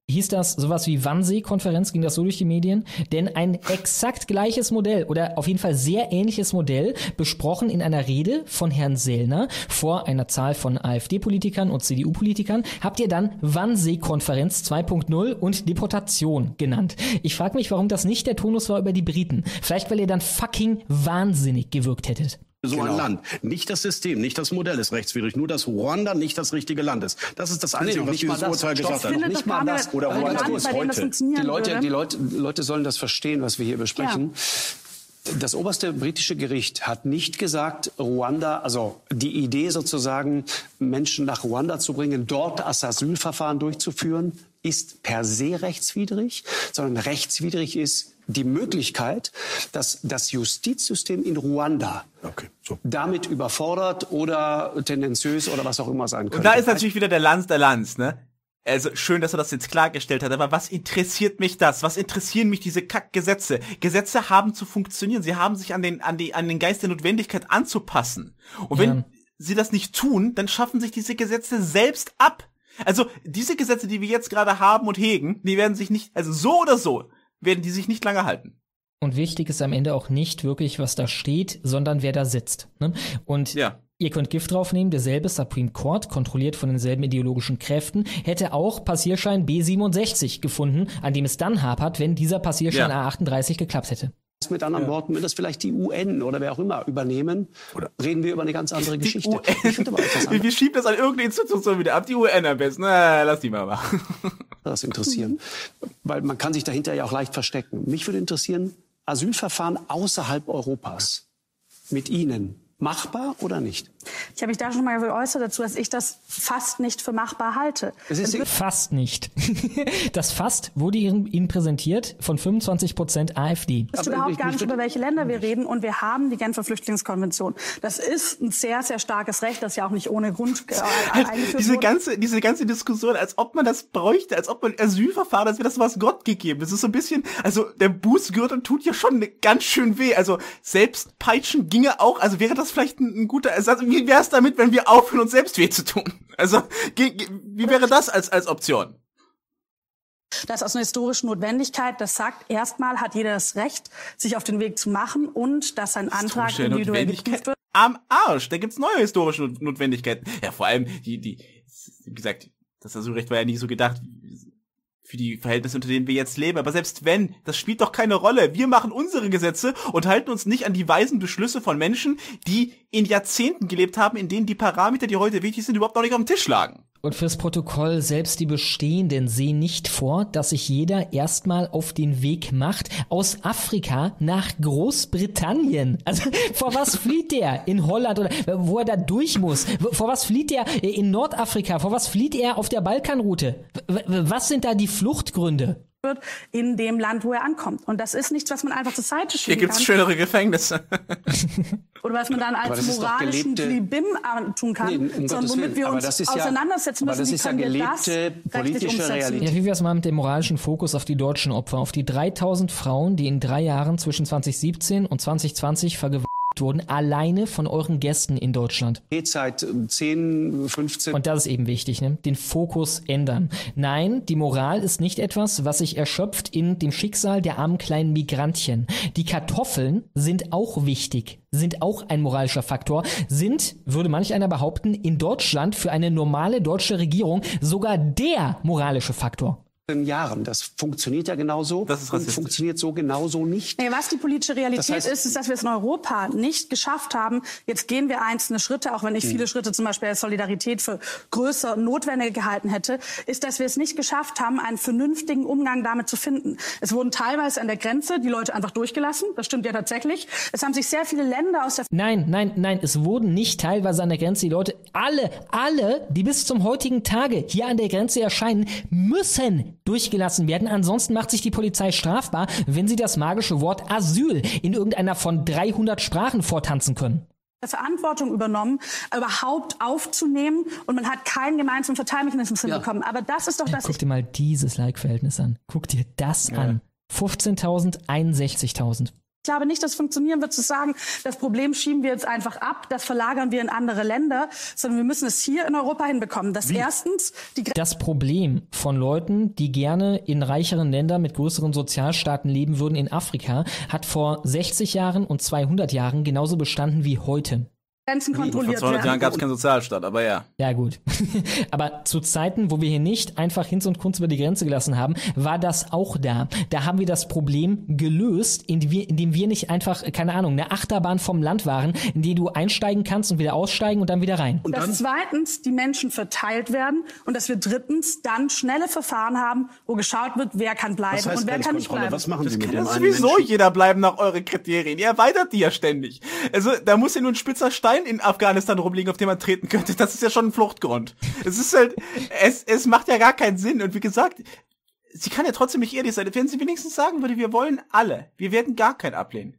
hieß das sowas wie Wannsee-Konferenz, ging das so durch die Medien? Denn ein exakt gleiches Modell oder auf jeden Fall sehr ähnliches Modell, besprochen in einer Rede von Herrn Sellner vor einer Zahl von AfD-Politikern und CDU-Politikern, habt ihr dann Wannsee-Konferenz 2.0 und Deportation genannt. Ich frage mich, warum das nicht der Tonus war über die Briten. Vielleicht, weil ihr dann fucking wahnsinnig gewirkt hättet. So ein Land. Nicht das System, nicht das Modell ist rechtswidrig, nur dass Ruanda nicht das richtige Land ist. Das ist das Einzige, was dieses Urteil gesagt hat. Nicht mal das. Oder Ruanda ist heute. Die Leute sollen das verstehen, was wir hier besprechen. Ja. Das oberste britische Gericht hat nicht gesagt, Ruanda, also die Idee sozusagen, Menschen nach Ruanda zu bringen, dort das Asylverfahren durchzuführen, ist per se rechtswidrig, sondern rechtswidrig ist die Möglichkeit, dass das Justizsystem in Ruanda damit überfordert oder tendenziös oder was auch immer sein könnte. Und da ist natürlich wieder der Lanz, ne? Also schön, dass er das jetzt klargestellt hat, aber was interessiert mich das? Was interessieren mich diese Kackgesetze? Gesetze haben zu funktionieren. Sie haben sich an den Geist der Notwendigkeit anzupassen. Und wenn sie das nicht tun, dann schaffen sich diese Gesetze selbst ab. Also diese Gesetze, die wir jetzt gerade haben und hegen, die werden sich nicht, also so oder so, werden die sich nicht lange halten. Und wichtig ist am Ende auch nicht wirklich, was da steht, sondern wer da sitzt. Ne? Und ihr könnt Gift draufnehmen, derselbe Supreme Court, kontrolliert von denselben ideologischen Kräften, hätte auch Passierschein B67 gefunden, an dem es dann hapert, wenn dieser Passierschein A38 geklappt hätte. Mit anderen Worten, wenn das vielleicht die UN oder wer auch immer übernehmen, reden wir über eine ganz andere Geschichte. Wir schieben das an irgendeine Institution wieder ab, die UN am besten. Na, lass die mal machen. Das interessieren. Weil man kann sich dahinter ja auch leicht verstecken. Mich würde interessieren, Asylverfahren außerhalb Europas mit Ihnen. Machbar oder nicht? Ich habe mich da schon mal geäußert dazu, dass ich das fast nicht für machbar halte. Fast nicht. Das fast wurde Ihnen präsentiert von 25% AfD. Ich weiß überhaupt gar nicht, über welche Länder wir reden. Und wir haben die Genfer Flüchtlingskonvention. Das ist ein sehr, sehr starkes Recht, das ja auch nicht ohne Grund eingeführt wurde. Diese ganze Diskussion, als ob man das bräuchte, als ob man Asylverfahren, als wäre das was Gott gegeben. Das ist so ein bisschen, also der Bußgürtel tut ja schon ganz schön weh. Also selbst peitschen ginge auch, also wäre das vielleicht ein guter Ersatz. Wie wäre es damit, wenn wir aufhören, uns selbst weh zu tun? Also, wie wäre das als Option? Das ist aus einer historischen Notwendigkeit, das sagt, erstmal hat jeder das Recht, sich auf den Weg zu machen und dass ein Antrag individuell geprüft wird. Am Arsch, da gibt's neue historische Notwendigkeiten. Ja, vor allem wie gesagt, das Asylrecht war ja nicht so gedacht für die Verhältnisse, unter denen wir jetzt leben. Aber selbst wenn, das spielt doch keine Rolle. Wir machen unsere Gesetze und halten uns nicht an die weisen Beschlüsse von Menschen, die in Jahrzehnten gelebt haben, in denen die Parameter, die heute wichtig sind, überhaupt noch nicht auf dem Tisch lagen. Und fürs Protokoll, selbst die Bestehenden sehen nicht vor, dass sich jeder erstmal auf den Weg macht aus Afrika nach Großbritannien. Also vor was flieht der in Holland oder wo er da durch muss? Vor was flieht der in Nordafrika? Vor was flieht er auf der Balkanroute? Was sind da die Fluchtgründe? Wird in dem Land, wo er ankommt. Und das ist nichts, was man einfach zur Seite schieben kann. Hier gibt's schönere Gefängnisse. Oder was man dann als moralischen Klibim tun kann, sondern womit wir uns auseinandersetzen müssen. Das ist ja gelebte politische Realität. Ja, wie wir es mal mit dem moralischen Fokus auf die deutschen Opfer, auf die 3000 Frauen, die in 3 Jahren zwischen 2017 und 2020 vergewaltigt wurden, alleine von euren Gästen in Deutschland. Seit 10, 15. Und das ist eben wichtig, ne? Den Fokus ändern. Nein, die Moral ist nicht etwas, was sich erschöpft in dem Schicksal der armen kleinen Migrantchen. Die Kartoffeln sind auch wichtig, sind auch ein moralischer Faktor, sind, würde manch einer behaupten, in Deutschland für eine normale deutsche Regierung sogar der moralische Faktor. Jahren. Das funktioniert ja genauso. Das ist und funktioniert so genauso nicht. Nee, was die politische Realität ist, dass wir es in Europa nicht geschafft haben. Jetzt gehen wir einzelne Schritte, auch wenn ich viele Schritte zum Beispiel als Solidarität für größer und notwendiger gehalten hätte, ist, dass wir es nicht geschafft haben, einen vernünftigen Umgang damit zu finden. Es wurden teilweise an der Grenze die Leute einfach durchgelassen. Das stimmt ja tatsächlich. Es haben sich sehr viele Länder aus der... Nein, es wurden nicht teilweise an der Grenze die Leute, alle, die bis zum heutigen Tage hier an der Grenze erscheinen, müssen durchgelassen werden. Ansonsten macht sich die Polizei strafbar, wenn sie das magische Wort Asyl in irgendeiner von 300 Sprachen vortanzen können. Verantwortung übernommen, überhaupt aufzunehmen und man hat keinen gemeinsamen Verteilmechanismus hinbekommen. Aber das ist doch das... Guck dir mal dieses Like-Verhältnis an. Guck dir das an. 15.000, 61.000. Ich glaube nicht, dass es funktionieren wird, zu sagen, das Problem schieben wir jetzt einfach ab, das verlagern wir in andere Länder, sondern wir müssen es hier in Europa hinbekommen. Dass erstens das Problem von Leuten, die gerne in reicheren Ländern mit größeren Sozialstaaten leben würden in Afrika, hat vor 60 Jahren und 200 Jahren genauso bestanden wie heute. Grenzen kontrolliert Vor 200 werden. Jahren gab es keinen Sozialstaat, aber ja. Ja gut. Aber zu Zeiten, wo wir hier nicht einfach Hinz und Kunz über die Grenze gelassen haben, war das auch da. Da haben wir das Problem gelöst, indem wir nicht einfach, keine Ahnung, eine Achterbahn vom Land waren, in die du einsteigen kannst und wieder aussteigen und dann wieder rein. Und Dass zweitens die Menschen verteilt werden und dass wir drittens dann schnelle Verfahren haben, wo geschaut wird, wer kann bleiben was heißt und wer kann nicht Grenzkontrolle? bleiben. Was machen Sie mit Kann dem ja einen sowieso Menschen? jeder bleiben nach euren Kriterien. Ihr erweitert die ja ständig. Also, da muss ja nur ein spitzer Stein in Afghanistan rumliegen, auf den man treten könnte. Das ist ja schon ein Fluchtgrund. Es ist halt, es macht ja gar keinen Sinn. Und wie gesagt, sie kann ja trotzdem nicht ehrlich sein. Wenn sie wenigstens sagen würde, wir wollen alle. Wir werden gar keinen ablehnen.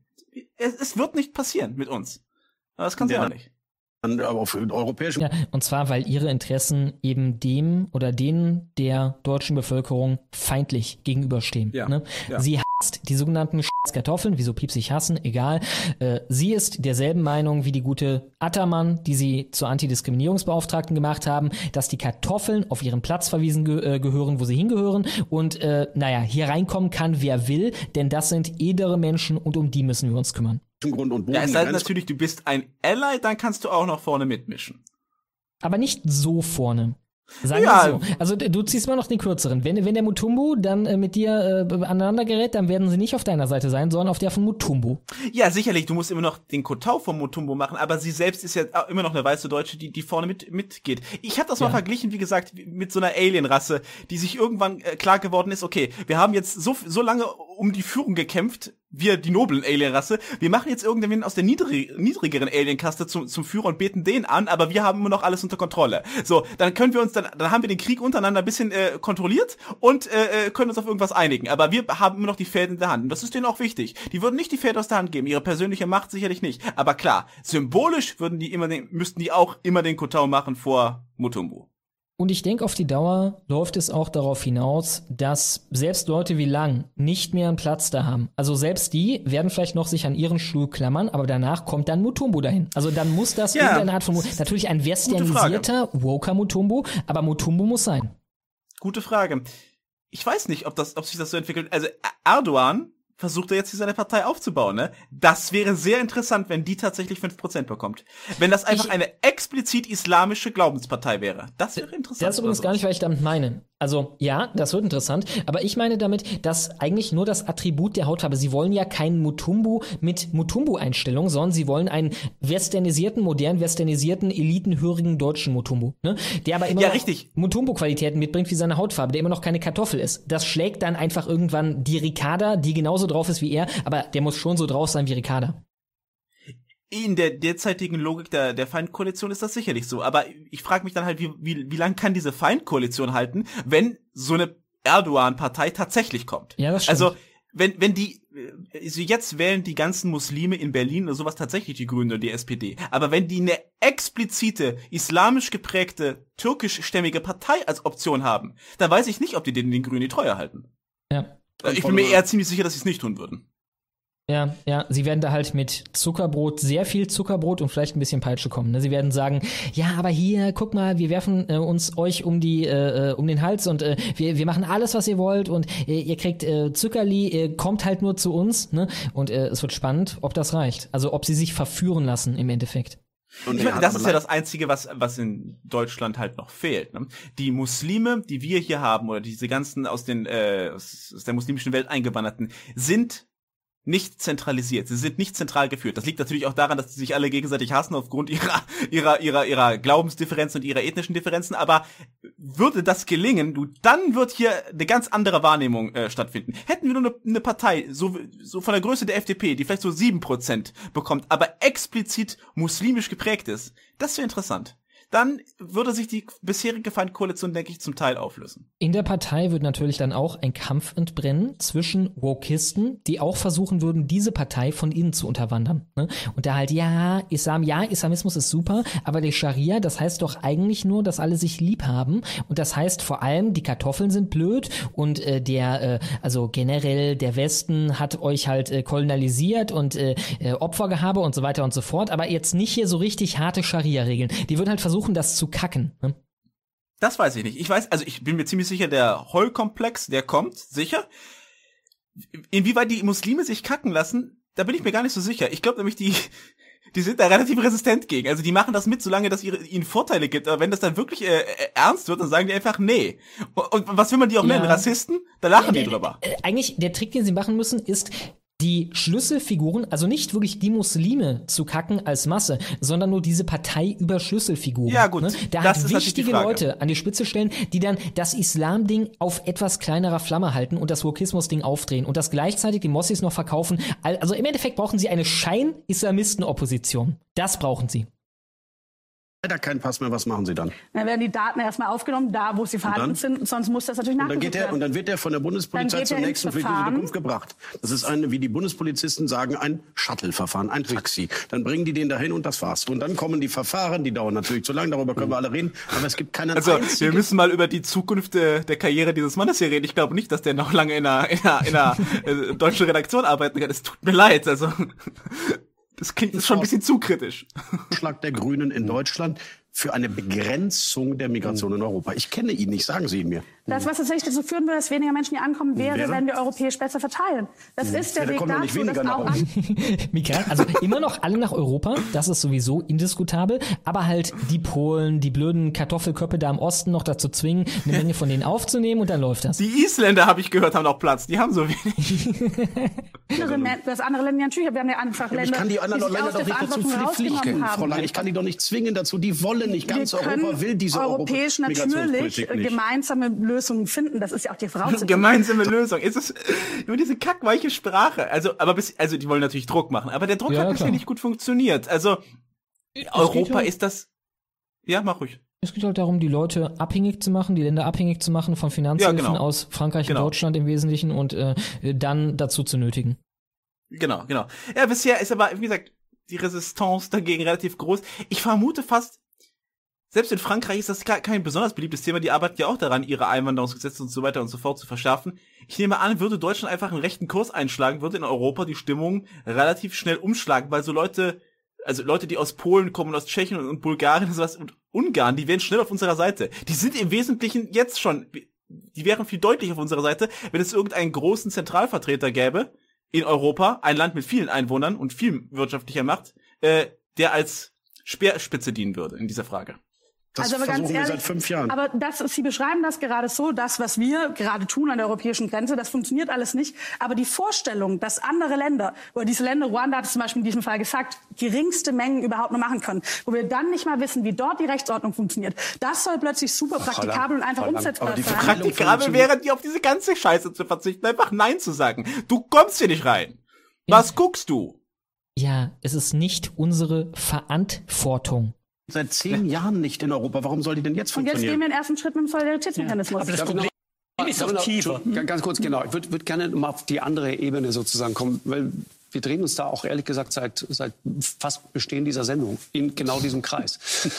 Es wird nicht passieren mit uns. Aber das kann sie auch nicht. Aber auf europäischem Ja, und zwar, weil ihre Interessen eben dem oder denen der deutschen Bevölkerung feindlich gegenüberstehen. Ja, Ne? ja. Sie hasst die sogenannten Kartoffeln, wieso piepsig hassen, egal. Sie ist derselben Meinung wie die gute Attermann, die sie zur Antidiskriminierungsbeauftragten gemacht haben, dass die Kartoffeln auf ihren Platz verwiesen gehören, wo sie hingehören. Und hier reinkommen kann, wer will, denn das sind edlere Menschen und um die müssen wir uns kümmern. Grund und Boden. Ja, es sei denn natürlich, du bist ein Ally, dann kannst du auch noch vorne mitmischen. Aber nicht so vorne. Sagen Ja. wir so. Also du ziehst mal noch den kürzeren. Wenn der Mutumbu dann mit dir aneinander gerät, dann werden sie nicht auf deiner Seite sein, sondern auf der von Mutumbu. Ja, sicherlich, du musst immer noch den Kotau vom Mutumbo machen, aber sie selbst ist ja auch immer noch eine weiße Deutsche, die vorne mitgeht. Ich habe das mal verglichen, wie gesagt, mit so einer Alien-Rasse, die sich irgendwann klar geworden ist, okay, wir haben jetzt so lange um die Führung gekämpft, wir, die noblen Alien-Rasse, wir machen jetzt irgendwen aus der niedrigeren Alien-Kaste zum Führer und beten den an, aber wir haben immer noch alles unter Kontrolle. So, dann können wir uns dann haben wir den Krieg untereinander ein bisschen kontrolliert und können uns auf irgendwas einigen. Aber wir haben immer noch die Fäden in der Hand. Und das ist denen auch wichtig. Die würden nicht die Fäden aus der Hand geben, ihre persönliche Macht sicherlich nicht. Aber klar, symbolisch müssten die auch immer den Kotau machen vor Mutumbu. Und ich denke, auf die Dauer läuft es auch darauf hinaus, dass selbst Leute wie Lang nicht mehr einen Platz da haben. Also selbst die werden vielleicht noch sich an ihren Stuhl klammern, aber danach kommt dann Mutumbu dahin. Also dann muss das irgendeine Art von natürlich ein western-isierter, woker Mutumbu, aber Mutumbu muss sein. Gute Frage. Ich weiß nicht, ob sich das so entwickelt. Also Erdogan versucht er jetzt hier seine Partei aufzubauen, ne? Das wäre sehr interessant, wenn die tatsächlich 5% bekommt. Wenn das einfach eine explizit islamische Glaubenspartei wäre. Das wäre interessant. Das ist übrigens gar nicht, was ich damit meine. Also, ja, das wird interessant, aber ich meine damit, dass eigentlich nur das Attribut der Hautfarbe, sie wollen ja keinen Mutumbu mit Mutumbu-Einstellung, sondern sie wollen einen modern westernisierten, elitenhörigen deutschen Mutumbu, ne? Der aber immer noch Mutumbu-Qualitäten mitbringt wie seine Hautfarbe, der immer noch keine Kartoffel ist. Das schlägt dann einfach irgendwann die Ricarda, die genauso drauf ist wie er, aber der muss schon so drauf sein wie Ricarda. In der derzeitigen Logik der Feindkoalition ist das sicherlich so. Aber ich frage mich dann halt, wie lang kann diese Feindkoalition halten, wenn so eine Erdogan-Partei tatsächlich kommt? Ja, das stimmt. Also, jetzt wählen die ganzen Muslime in Berlin oder sowas tatsächlich die Grünen oder die SPD. Aber wenn die eine explizite, islamisch geprägte, türkischstämmige Partei als Option haben, dann weiß ich nicht, ob die den Grünen die Treue halten. Ja. Ich bin mir eher ziemlich sicher, dass sie es nicht tun würden. Ja, sie werden da halt mit Zuckerbrot, sehr viel Zuckerbrot und vielleicht ein bisschen Peitsche kommen. Ne? Sie werden sagen, ja, aber hier, guck mal, wir werfen euch um den Hals und wir machen alles, was ihr wollt und ihr kriegt Zuckerli, ihr kommt halt nur zu uns. Ne? Und es wird spannend, ob das reicht. Also ob sie sich verführen lassen im Endeffekt. Und ich meine, das ist ja das Einzige, was in Deutschland halt noch fehlt. Ne? Die Muslime, die wir hier haben, oder diese ganzen aus der muslimischen Welt Eingewanderten, sind nicht zentralisiert. Sie sind nicht zentral geführt. Das liegt natürlich auch daran, dass sie sich alle gegenseitig hassen aufgrund ihrer Glaubensdifferenzen und ihrer ethnischen Differenzen. Aber würde das gelingen, dann wird hier eine ganz andere Wahrnehmung stattfinden. Hätten wir nur eine Partei, so von der Größe der FDP, die vielleicht so 7% bekommt, aber explizit muslimisch geprägt ist, das wäre interessant. dann würde sich die bisherige Feindkoalition, denke ich, zum Teil auflösen. In der Partei wird natürlich dann auch ein Kampf entbrennen zwischen Wokisten, die auch versuchen würden, diese Partei von innen zu unterwandern. Ne? Und da halt, Islamismus ist super, aber die Scharia, das heißt doch eigentlich nur, dass alle sich lieb haben. Und das heißt vor allem, die Kartoffeln sind blöd und also generell der Westen hat euch halt kolonialisiert und Opfergehabe und so weiter und so fort, aber jetzt nicht hier so richtig harte Scharia-Regeln. Die würden halt versuchen, das zu kacken. Ne? Das weiß ich nicht. Ich bin mir ziemlich sicher, der Heul-Komplex, der kommt, sicher. Inwieweit die Muslime sich kacken lassen, da bin ich mir gar nicht so sicher. Ich glaube nämlich, die sind da relativ resistent gegen. Also die machen das mit, solange das ihnen Vorteile gibt. Aber wenn das dann wirklich ernst wird, dann sagen die einfach nee. Und was will man die auch nennen? Rassisten? Da lachen die drüber. Eigentlich, der Trick, den sie machen müssen, ist, die Schlüsselfiguren, also nicht wirklich die Muslime zu kacken als Masse, sondern nur diese Partei über Schlüsselfiguren. Ja gut, ne? Da das halt ist wichtige Leute an die Spitze stellen, die dann das Islam-Ding auf etwas kleinerer Flamme halten und das Wokismus-Ding aufdrehen und das gleichzeitig die Mossis noch verkaufen. Also im Endeffekt brauchen sie eine Schein-Islamisten-Opposition. Das brauchen sie. Leider keinen Pass mehr, was machen Sie dann? Dann werden die Daten erstmal aufgenommen, da wo sie vorhanden sind, sonst muss das natürlich nachgeprüft werden. Und dann wird er von der Bundespolizei zur nächsten Pflichtunterkunft gebracht. Das ist wie die Bundespolizisten sagen, ein Shuttle-Verfahren, ein Taxi. Dann bringen die den dahin und das war's. Und dann kommen die Verfahren, die dauern natürlich zu lang, darüber können wir alle reden, aber es gibt keinen Also, wir müssen mal über die Zukunft der Karriere dieses Mannes hier reden. Ich glaube nicht, dass der noch lange in einer deutschen Redaktion arbeiten kann. Es tut mir leid, also... Das klingt schon ein bisschen zu kritisch. Vorschlag der Grünen in Deutschland für eine Begrenzung der Migration in Europa. Ich kenne ihn nicht, sagen Sie ihn mir. Das, was tatsächlich dazu führen würde, dass weniger Menschen hier ankommen, wäre, wenn wir europäisch besser verteilen. Das ist der Weg dazu, dass auch Migranten, also immer noch alle nach Europa, das ist sowieso indiskutabel, aber halt die Polen, die blöden Kartoffelköpfe da im Osten noch dazu zwingen, eine Menge von denen aufzunehmen und dann läuft das. Die Isländer, habe ich gehört, haben noch Platz, die haben so wenig. Das andere Länder natürlich, wir haben ja einfach Länder, ich kann die anderen Länder doch nicht dazu verpflichten, Fräulein. Ich kann die doch nicht zwingen dazu, die wollen nicht. Ganz Europa will diese europäisch natürlich gemeinsame Lösungen finden. Das ist ja auch die Voraussetzung. Gemeinsame Lösung. Ist es nur diese kackweiche Sprache. Also die wollen natürlich Druck machen, aber der Druck hat bisher nicht gut funktioniert. Also Europa ist das. Ja, mach ruhig. Es geht halt darum, die Leute abhängig zu machen, die Länder abhängig zu machen von Finanzhilfen aus Frankreich und Deutschland im Wesentlichen und dann dazu zu nötigen. Genau. Ja, bisher ist aber, wie gesagt, die Resistance dagegen relativ groß. Ich vermute fast, selbst in Frankreich ist das kein besonders beliebtes Thema. Die arbeiten ja auch daran, ihre Einwanderungsgesetze und so weiter und so fort zu verschärfen. Ich nehme an, würde Deutschland einfach einen rechten Kurs einschlagen, würde in Europa die Stimmung relativ schnell umschlagen, weil so Leute, die aus Polen kommen, aus Tschechien und Bulgarien und sowas und Ungarn, die wären schnell auf unserer Seite. Die sind im Wesentlichen jetzt schon, die wären viel deutlicher auf unserer Seite, wenn es irgendeinen großen Zentralvertreter gäbe in Europa, ein Land mit vielen Einwohnern und viel wirtschaftlicher Macht, der als Speerspitze dienen würde in dieser Frage. Das aber versuchen ganz wir ehrlich, seit 5 Jahren. Aber Sie beschreiben das gerade so, das, was wir gerade tun an der europäischen Grenze, das funktioniert alles nicht. Aber die Vorstellung, dass andere Länder, oder diese Länder, Ruanda hat es zum Beispiel in diesem Fall gesagt, geringste Mengen überhaupt nur machen können, wo wir dann nicht mal wissen, wie dort die Rechtsordnung funktioniert, das soll plötzlich super praktikabel und einfach umsetzbar sein. Praktikabel wäre, die auf diese ganze Scheiße zu verzichten, einfach Nein zu sagen. Du kommst hier nicht rein. Was guckst du? Ja, es ist nicht unsere Verantwortung. Seit 10 Jahren nicht in Europa. Warum soll die denn jetzt funktionieren? Und jetzt gehen wir den ersten Schritt mit dem Solidaritätsmechanismus. Aber das Problem ist auch tiefer. Ganz kurz, genau. Ich würde gerne mal auf die andere Ebene sozusagen kommen, weil wir drehen uns da auch ehrlich gesagt seit fast Bestehen dieser Sendung in genau diesem Kreis.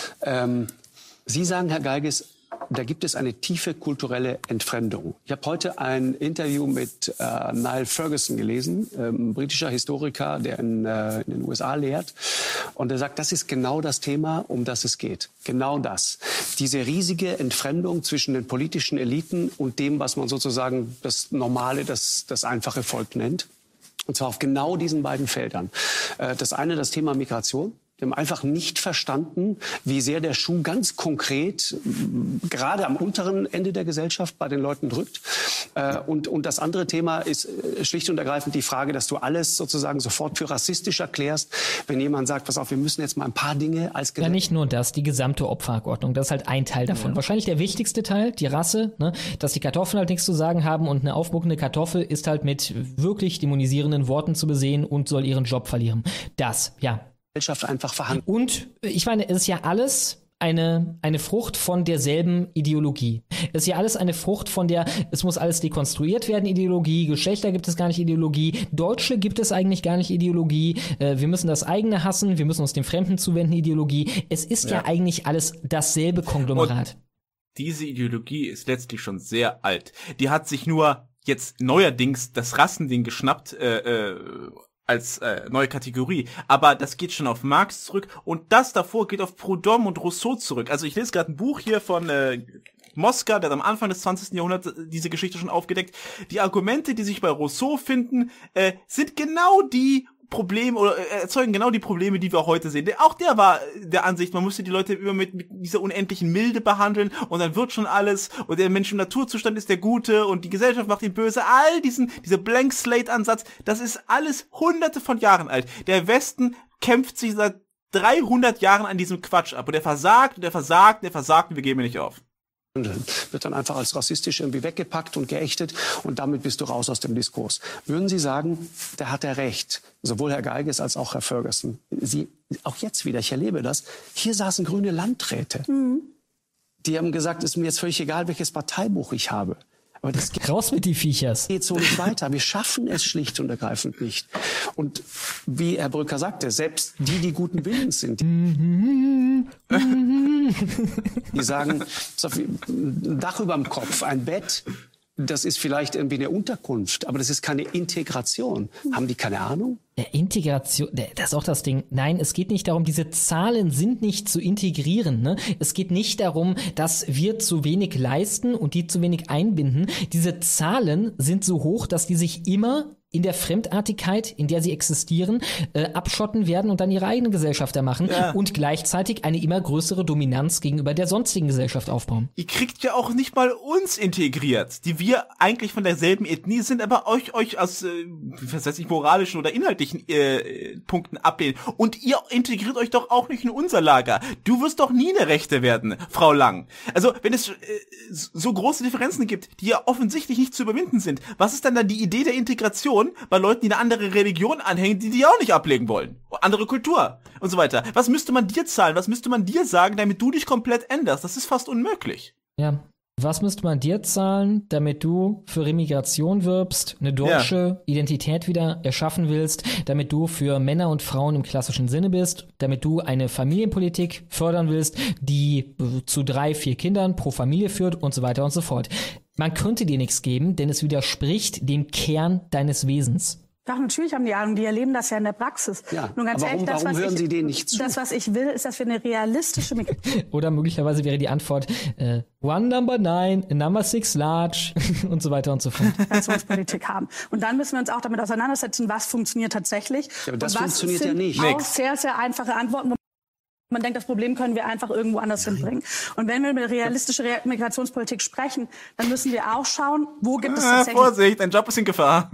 Sie sagen, Herr Geiges, da gibt es eine tiefe kulturelle Entfremdung. Ich habe heute ein Interview mit Niall Ferguson gelesen, ein britischer Historiker, der in den USA lehrt. Und er sagt, das ist genau das Thema, um das es geht. Genau das. Diese riesige Entfremdung zwischen den politischen Eliten und dem, was man sozusagen das Normale, das einfache Volk nennt. Und zwar auf genau diesen beiden Feldern. Das eine, das Thema Migration. Wir haben einfach nicht verstanden, wie sehr der Schuh ganz konkret gerade am unteren Ende der Gesellschaft bei den Leuten drückt. Und das andere Thema ist schlicht und ergreifend die Frage, dass du alles sozusagen sofort für rassistisch erklärst, wenn jemand sagt, pass auf, wir müssen jetzt mal ein paar Dinge als Ja, nicht nur das, die gesamte Opferordnung, das ist halt ein Teil davon. Ja. Wahrscheinlich der wichtigste Teil, die Rasse, ne, dass die Kartoffeln halt nichts zu sagen haben und eine aufmuckende Kartoffel ist halt mit wirklich dämonisierenden Worten zu besehen und soll ihren Job verlieren. Das, ja. Gesellschaft einfach verhandeln. Und ich meine, es ist ja alles eine Frucht von derselben Ideologie. Es ist ja alles eine Frucht von der, es muss alles dekonstruiert werden, Ideologie, Geschlechter gibt es gar nicht Ideologie, Deutsche gibt es eigentlich gar nicht Ideologie, wir müssen das eigene hassen, wir müssen uns dem Fremden zuwenden, Ideologie. Es ist ja eigentlich alles dasselbe Konglomerat. Und diese Ideologie ist letztlich schon sehr alt. Die hat sich nur jetzt neuerdings das Rassending geschnappt, als neue Kategorie. Aber das geht schon auf Marx zurück und das davor geht auf Proudhon und Rousseau zurück. Also ich lese gerade ein Buch hier von Mosca, der hat am Anfang des 20. Jahrhunderts diese Geschichte schon aufgedeckt. Die Argumente, die sich bei Rousseau finden, sind genau die Probleme oder erzeugen genau die Probleme, die wir heute sehen. Auch der war der Ansicht, man müsste die Leute immer mit dieser unendlichen Milde behandeln und dann wird schon alles und der Mensch im Naturzustand ist der Gute und die Gesellschaft macht ihn böse. All dieser Blank Slate Ansatz, das ist alles hunderte von Jahren alt. Der Westen kämpft sich seit 300 Jahren an diesem Quatsch ab und er versagt und er versagt und er versagt und wir geben nicht auf. Wird dann einfach als rassistisch irgendwie weggepackt und geächtet und damit bist du raus aus dem Diskurs. Würden Sie sagen, da hat er recht, sowohl Herr Geiges als auch Herr Ferguson. Sie, auch jetzt wieder, ich erlebe das, hier saßen grüne Landräte. Die haben gesagt, es ist mir jetzt völlig egal, welches Parteibuch ich habe. Aber das raus mit die Viechers. Geht so nicht weiter. Wir schaffen es schlicht und ergreifend nicht. Und wie Herr Brücker sagte, selbst die guten Willens sind, die sagen, ein Dach überm Kopf, ein Bett, das ist vielleicht irgendwie eine Unterkunft, aber das ist keine Integration. Haben die keine Ahnung? Integration, das ist auch das Ding. Nein, es geht nicht darum, diese Zahlen sind nicht zu integrieren. Ne? Es geht nicht darum, dass wir zu wenig leisten und die zu wenig einbinden. Diese Zahlen sind so hoch, dass die sich immer in der Fremdartigkeit, in der sie existieren, abschotten werden und dann ihre eigene Gesellschaft machen und gleichzeitig eine immer größere Dominanz gegenüber der sonstigen Gesellschaft aufbauen. Ihr kriegt ja auch nicht mal uns integriert, die wir eigentlich von derselben Ethnie sind, aber euch aus, was weiß ich, moralischen oder inhaltlichen Punkten ablehnen. Und ihr integriert euch doch auch nicht in unser Lager. Du wirst doch nie eine Rechte werden, Frau Lang. Also, wenn es so große Differenzen gibt, die ja offensichtlich nicht zu überwinden sind, was ist dann die Idee der Integration bei Leuten, die eine andere Religion anhängen, die auch nicht ablegen wollen? Andere Kultur und so weiter. Was müsste man dir zahlen? Was müsste man dir sagen, damit du dich komplett änderst? Das ist fast unmöglich. Ja. Was müsste man dir zahlen, damit du für Remigration wirbst, eine deutsche Identität wieder erschaffen willst, damit du für Männer und Frauen im klassischen Sinne bist, damit du eine Familienpolitik fördern willst, die zu 3, 4 Kindern pro Familie führt und so weiter und so fort. Man könnte dir nichts geben, denn es widerspricht dem Kern deines Wesens. Doch, natürlich haben die Ahnung, die erleben das ja in der Praxis. Ja, nur ganz aber ehrlich, warum hören Sie denen nicht zu? Das, was ich will, ist, dass wir eine realistische Oder möglicherweise wäre die Antwort One Number 9, Number 6 Large und so weiter und so fort. Migrationspolitik haben. Und dann müssen wir uns auch damit auseinandersetzen, was funktioniert tatsächlich. Ja, aber das und was funktioniert sind ja nicht. Auch sehr, sehr einfache Antworten. Man denkt, das Problem können wir einfach irgendwo anders hinbringen. Und wenn wir über realistische Migrationspolitik sprechen, dann müssen wir auch schauen, wo gibt es tatsächlich Vorsicht, dein Job ist in Gefahr.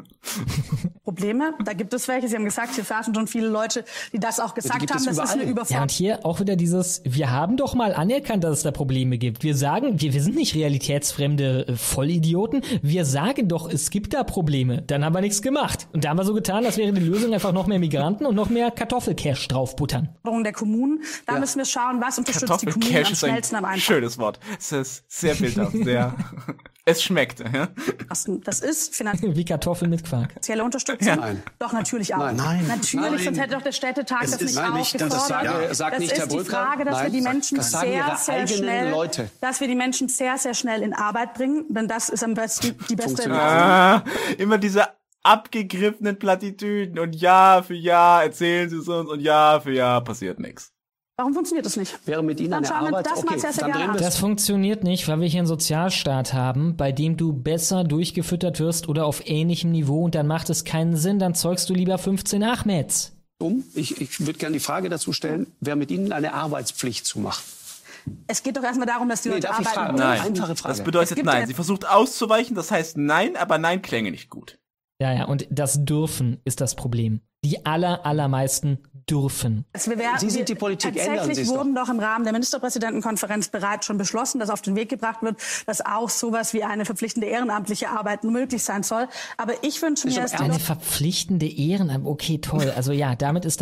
Probleme. Da gibt es welche. Sie haben gesagt, hier saßen schon viele Leute, die das auch gesagt haben. Das ist eine Überforderung. Ja, und hier auch wieder dieses, wir haben doch mal anerkannt, dass es da Probleme gibt. Wir sagen, wir sind nicht realitätsfremde Vollidioten. Wir sagen doch, es gibt da Probleme. Dann haben wir nichts gemacht. Und da haben wir so getan, als wäre die Lösung einfach noch mehr Migranten und noch mehr Kartoffelcash draufbuttern. Der Kommunen. Da müssen wir schauen, was unterstützt die Kommunen am schnellsten, am einfachsten. Schönes Wort. Es ist sehr bildhaft, sehr. Es schmeckt. Ja? Das ist finanzielle wie Kartoffeln mit Quark. Unterstützung. Ja. Nein. Doch, natürlich auch. Nein. Natürlich, sonst hätte doch der Städtetag das nicht aufgefordert. Das ist die Frage, dass wir die Menschen sehr schnell, Leute. Dass wir die Menschen sehr, sehr schnell in Arbeit bringen, denn das ist am besten die beste Lösung. Immer diese abgegriffenen Plattitüden und Jahr für Jahr erzählen sie es uns und Jahr für Jahr passiert nichts. Warum funktioniert das nicht? Wäre mit Ihnen eine Arbeit, das funktioniert nicht, weil wir hier einen Sozialstaat haben, bei dem du besser durchgefüttert wirst oder auf ähnlichem Niveau und dann macht es keinen Sinn, dann zeugst du lieber 15 Ahmeds. Ich würde gerne die Frage dazu stellen, wer mit Ihnen eine Arbeitspflicht zu machen. Es geht doch erstmal darum, dass die Leute arbeiten. Nein, einfache Frage. Das bedeutet nein. Sie versucht auszuweichen, das heißt nein, aber nein klänge nicht gut. Ja, und das Dürfen ist das Problem. Die allermeisten dürfen. Sie sind die Politik, ändern Sie es doch. Tatsächlich wurden doch im Rahmen der Ministerpräsidentenkonferenz bereits schon beschlossen, dass auf den Weg gebracht wird, dass auch sowas wie eine verpflichtende ehrenamtliche Arbeit möglich sein soll. Aber ich wünsche mir, dass eine verpflichtende Ehrenamt. Okay, toll. Also ja, damit ist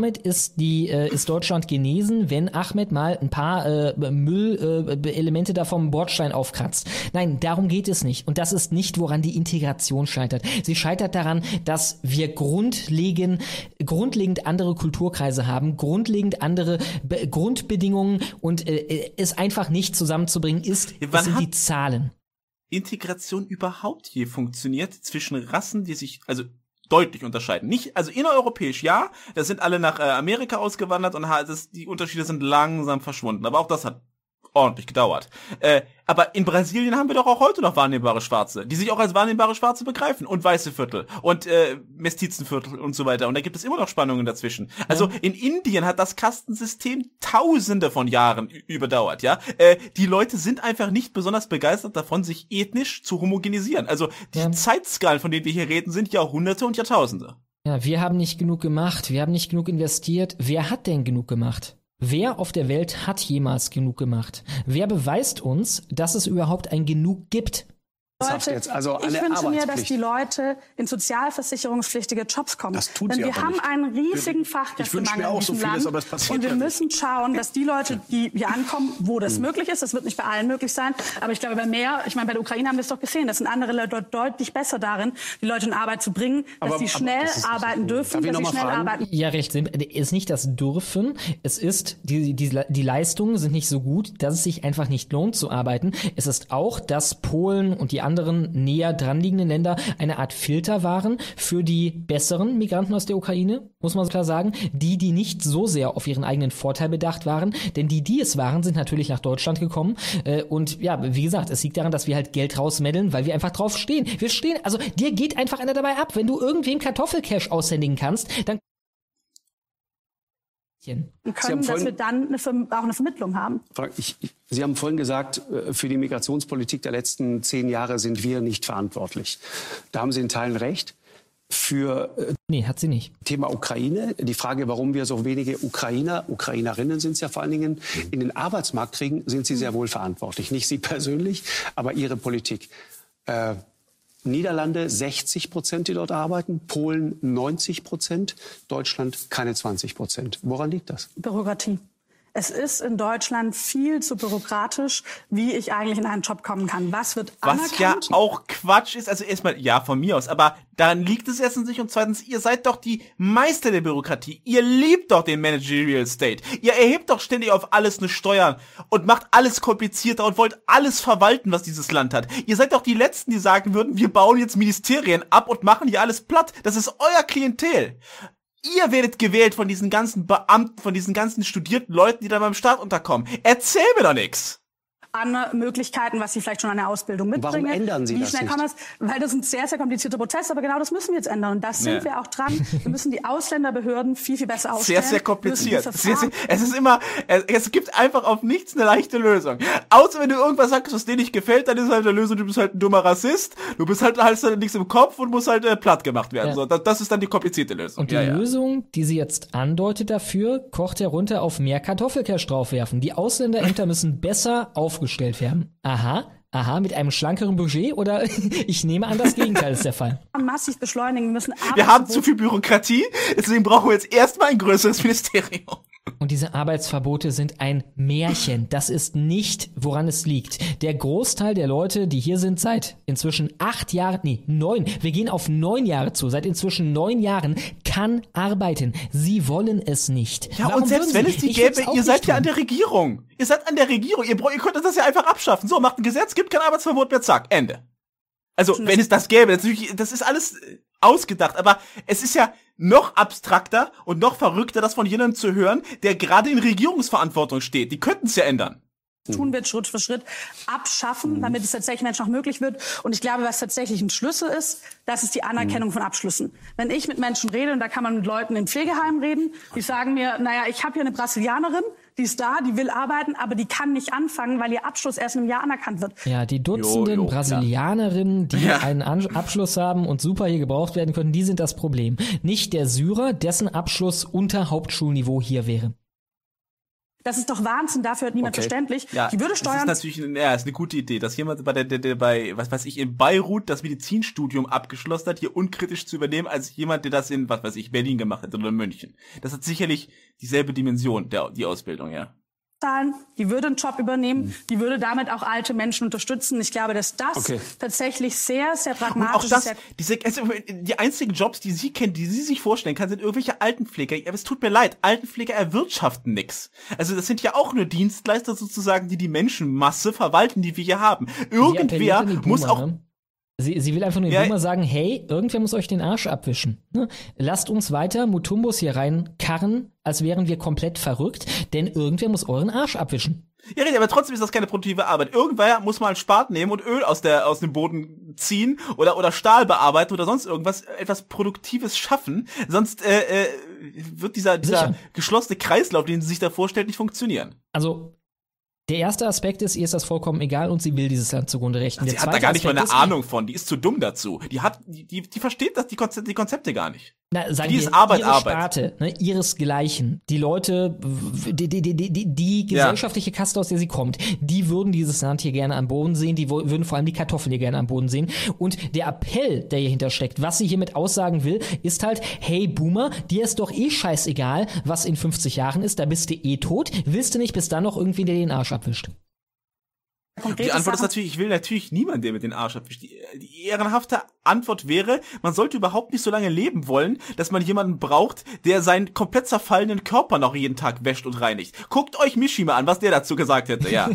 Deutschland genesen, wenn Ahmed mal ein paar Müllelemente da vom Bordstein aufkratzt. Nein, darum geht es nicht. Und das ist nicht, woran die Integration scheitert. Sie scheitert daran, dass wir grundlegend andere Kulturkreise haben, grundlegend andere Grundbedingungen und es einfach nicht zusammenzubringen ist, das sind die Zahlen. Integration überhaupt je funktioniert zwischen Rassen, die sich also deutlich unterscheiden. Nicht, also innereuropäisch ja, da sind alle nach Amerika ausgewandert und die Unterschiede sind langsam verschwunden, aber auch das hat ordentlich gedauert. Aber in Brasilien haben wir doch auch heute noch wahrnehmbare Schwarze, die sich auch als wahrnehmbare Schwarze begreifen und weiße Viertel und Mestizenviertel und so weiter. Und da gibt es immer noch Spannungen dazwischen. Also in Indien hat das Kastensystem Tausende von Jahren überdauert, ja. Die Leute sind einfach nicht besonders begeistert davon, sich ethnisch zu homogenisieren. Also die Zeitskalen, von denen wir hier reden, sind Jahrhunderte und Jahrtausende. Ja, wir haben nicht genug gemacht, wir haben nicht genug investiert. Wer hat denn genug gemacht? Wer auf der Welt hat jemals genug gemacht? Wer beweist uns, dass es überhaupt ein Genug gibt? Ich wünsche mir, dass die Leute in sozialversicherungspflichtige Jobs kommen. Das tun denn sie wir haben nicht. einen riesigen Fachkräftemangel in diesem Land. Aber es passiert und wir ja müssen schauen, dass die Leute, die hier ankommen, wo das möglich ist, das wird nicht bei allen möglich sein, aber ich glaube, bei der Ukraine haben wir es doch gesehen, das sind andere Leute deutlich besser darin, die Leute in Arbeit zu bringen, dass sie schnell arbeiten dürfen, dass sie schnell arbeiten. Ja, recht simpel. Es ist nicht das Dürfen, es ist, die Leistungen sind nicht so gut, dass es sich einfach nicht lohnt zu arbeiten. Es ist auch, dass Polen und die anderen näher dran liegenden Länder eine Art Filter waren für die besseren Migranten aus der Ukraine, muss man so klar sagen, die nicht so sehr auf ihren eigenen Vorteil bedacht waren, denn die es waren, sind natürlich nach Deutschland gekommen und ja, wie gesagt, es liegt daran, dass wir halt Geld rausmeddeln, weil wir einfach drauf stehen. Wir stehen, also dir geht einfach einer dabei ab, wenn du irgendwem Kartoffelcash aushändigen kannst, dann dass wir dann auch eine Vermittlung haben. Sie haben vorhin gesagt, für die Migrationspolitik der letzten 10 Jahre sind wir nicht verantwortlich. Da haben Sie in Teilen recht. Nee, hat sie nicht. Thema Ukraine, die Frage, warum wir so wenige Ukrainerinnen sind es ja vor allen Dingen, in den Arbeitsmarkt kriegen, sind Sie sehr wohl verantwortlich. Nicht Sie persönlich, aber Ihre Politik. Niederlande 60%, die dort arbeiten, Polen 90%, Deutschland keine 20%. Woran liegt das? Bürokratie. Es ist in Deutschland viel zu bürokratisch, wie ich eigentlich in einen Job kommen kann. Was wird anerkannt? Was ja auch Quatsch ist, also erstmal, ja, von mir aus, aber daran liegt es erstens nicht und zweitens, ihr seid doch die Meister der Bürokratie. Ihr liebt doch den Managerial State. Ihr erhebt doch ständig auf alles eine Steuern und macht alles komplizierter und wollt alles verwalten, was dieses Land hat. Ihr seid doch die Letzten, die sagen würden, wir bauen jetzt Ministerien ab und machen hier alles platt. Das ist euer Klientel. Ihr werdet gewählt von diesen ganzen Beamten, von diesen ganzen studierten Leuten, die da beim Staat unterkommen. Erzähl mir doch nix. An Möglichkeiten, was sie vielleicht schon an der Ausbildung mitbringen. Warum ändern Sie das nicht? Weil das ein sehr, sehr komplizierter Prozess, aber genau das müssen wir jetzt ändern. Und das sind wir auch dran. Wir müssen die Ausländerbehörden viel, viel besser aufstellen. Sehr, sehr kompliziert. Es gibt einfach auf nichts eine leichte Lösung. Außer wenn du irgendwas sagst, was dir nicht gefällt, dann ist halt eine Lösung, du bist halt ein dummer Rassist, hast halt nichts im Kopf und musst halt platt gemacht werden. Ja. So, das ist dann die komplizierte Lösung. Und die Lösung, die sie jetzt andeutet dafür, kocht herunter auf mehr Kartoffelcash draufwerfen. Die Ausländerämter müssen besser aufgestellt werden. Aha, mit einem schlankeren Budget oder ich nehme an, das Gegenteil ist der Fall. Massiv beschleunigen müssen. Wir haben zu viel Bürokratie, deswegen brauchen wir jetzt erstmal ein größeres Ministerium. Und diese Arbeitsverbote sind ein Märchen. Das ist nicht, woran es liegt. Der Großteil der Leute, die hier sind seit inzwischen 9, wir gehen auf 9 Jahre zu, seit inzwischen 9 Jahren, kann arbeiten. Sie wollen es nicht. Ja, warum und selbst wenn es die gäbe, ihr seid ja an der Regierung. Ihr seid an der Regierung. Ihr könnt das ja einfach abschaffen. So, macht ein Gesetz, gibt kein Arbeitsverbot mehr, zack, Ende. Also, wenn es das gäbe, das ist alles ausgedacht, aber es ist ja noch abstrakter und noch verrückter, das von jemandem zu hören, der gerade in Regierungsverantwortung steht. Die könnten es ja ändern. Tun wird Schritt für Schritt abschaffen, damit es tatsächlich Menschen auch möglich wird. Und ich glaube, was tatsächlich ein Schlüssel ist, das ist die Anerkennung von Abschlüssen. Wenn ich mit Menschen rede, und da kann man mit Leuten in Pflegeheimen reden, die sagen mir, naja, ich habe hier eine Brasilianerin, Die ist da, die will arbeiten, aber die kann nicht anfangen, weil ihr Abschluss erst in einem Jahr anerkannt wird. Ja, die Dutzenden Brasilianerinnen, die einen Abschluss haben und super hier gebraucht werden können, die sind das Problem. Nicht der Syrer, dessen Abschluss unter Hauptschulniveau hier wäre. Das ist doch Wahnsinn, dafür hat niemand verständlich. Ja, die würde Steuern. Das ist natürlich, ist eine gute Idee, dass jemand bei was weiß ich, in Beirut das Medizinstudium abgeschlossen hat, hier unkritisch zu übernehmen, als jemand, der das in, was weiß ich, Berlin gemacht hat oder in München. Das hat sicherlich dieselbe Dimension, die Ausbildung, ja. Die würde einen Job übernehmen, die würde damit auch alte Menschen unterstützen. Ich glaube, dass das tatsächlich sehr, sehr pragmatisch ist. Auch die einzigen Jobs, die sie kennt, die sie sich vorstellen kann, sind irgendwelche Altenpfleger. Aber es tut mir leid, Altenpfleger erwirtschaften nix. Also das sind ja auch nur Dienstleister sozusagen, die Menschenmasse verwalten, die wir hier haben. Irgendwer muss auch... Sie will einfach nur immer sagen, hey, irgendwer muss euch den Arsch abwischen. Ne? Lasst uns weiter Mutumbos hier reinkarren, als wären wir komplett verrückt, denn irgendwer muss euren Arsch abwischen. Ja, aber trotzdem ist das keine produktive Arbeit. Irgendwer muss mal einen Spat nehmen und Öl aus dem Boden ziehen oder Stahl bearbeiten oder sonst irgendwas, etwas Produktives schaffen. Sonst wird dieser geschlossene Kreislauf, den sie sich da vorstellt, nicht funktionieren. Also der erste Aspekt ist, ihr ist das vollkommen egal und sie will dieses Land zugrunde richten. Sie hat da gar nicht mal eine Ahnung von, die ist zu dumm dazu. Die versteht die Konzepte gar nicht. Na, sagen die wir, ist Arbeit. Sparte, ne, ihresgleichen. Die Leute, die gesellschaftliche Kaste, aus der sie kommt, die würden dieses Land hier gerne am Boden sehen, die würden vor allem die Kartoffeln hier gerne am Boden sehen. Und der Appell, der hier hintersteckt, was sie hiermit aussagen will, ist halt, hey Boomer, dir ist doch eh scheißegal, was in 50 Jahren ist, da bist du eh tot, willst du nicht bis dann noch irgendwie der den Arsch abwischt? Die Antwort ist natürlich, ich will natürlich niemanden, der mit den Arsch abwischt. Die ehrenhafte Antwort wäre, man sollte überhaupt nicht so lange leben wollen, dass man jemanden braucht, der seinen komplett zerfallenen Körper noch jeden Tag wäscht und reinigt. Guckt euch Mishima an, was der dazu gesagt hätte, ja.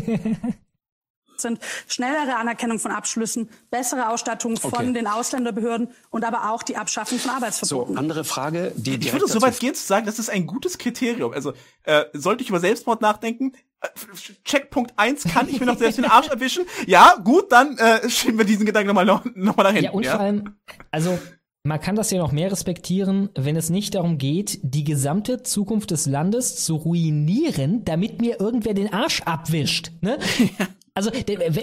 Sind schnellere Anerkennung von Abschlüssen, bessere Ausstattung von den Ausländerbehörden und aber auch die Abschaffung von Arbeitsverboten. So, andere Frage. Ich würde so weit gehen zu sagen, das ist ein gutes Kriterium. Also, sollte ich über Selbstmord nachdenken? Checkpunkt 1, kann ich mir noch selbst den Arsch erwischen? Ja, gut, dann schieben wir diesen Gedanken nochmal nach hinten. Ja, und vor allem, also man kann das ja noch mehr respektieren, wenn es nicht darum geht, die gesamte Zukunft des Landes zu ruinieren, damit mir irgendwer den Arsch abwischt. Ne? Ja. Also,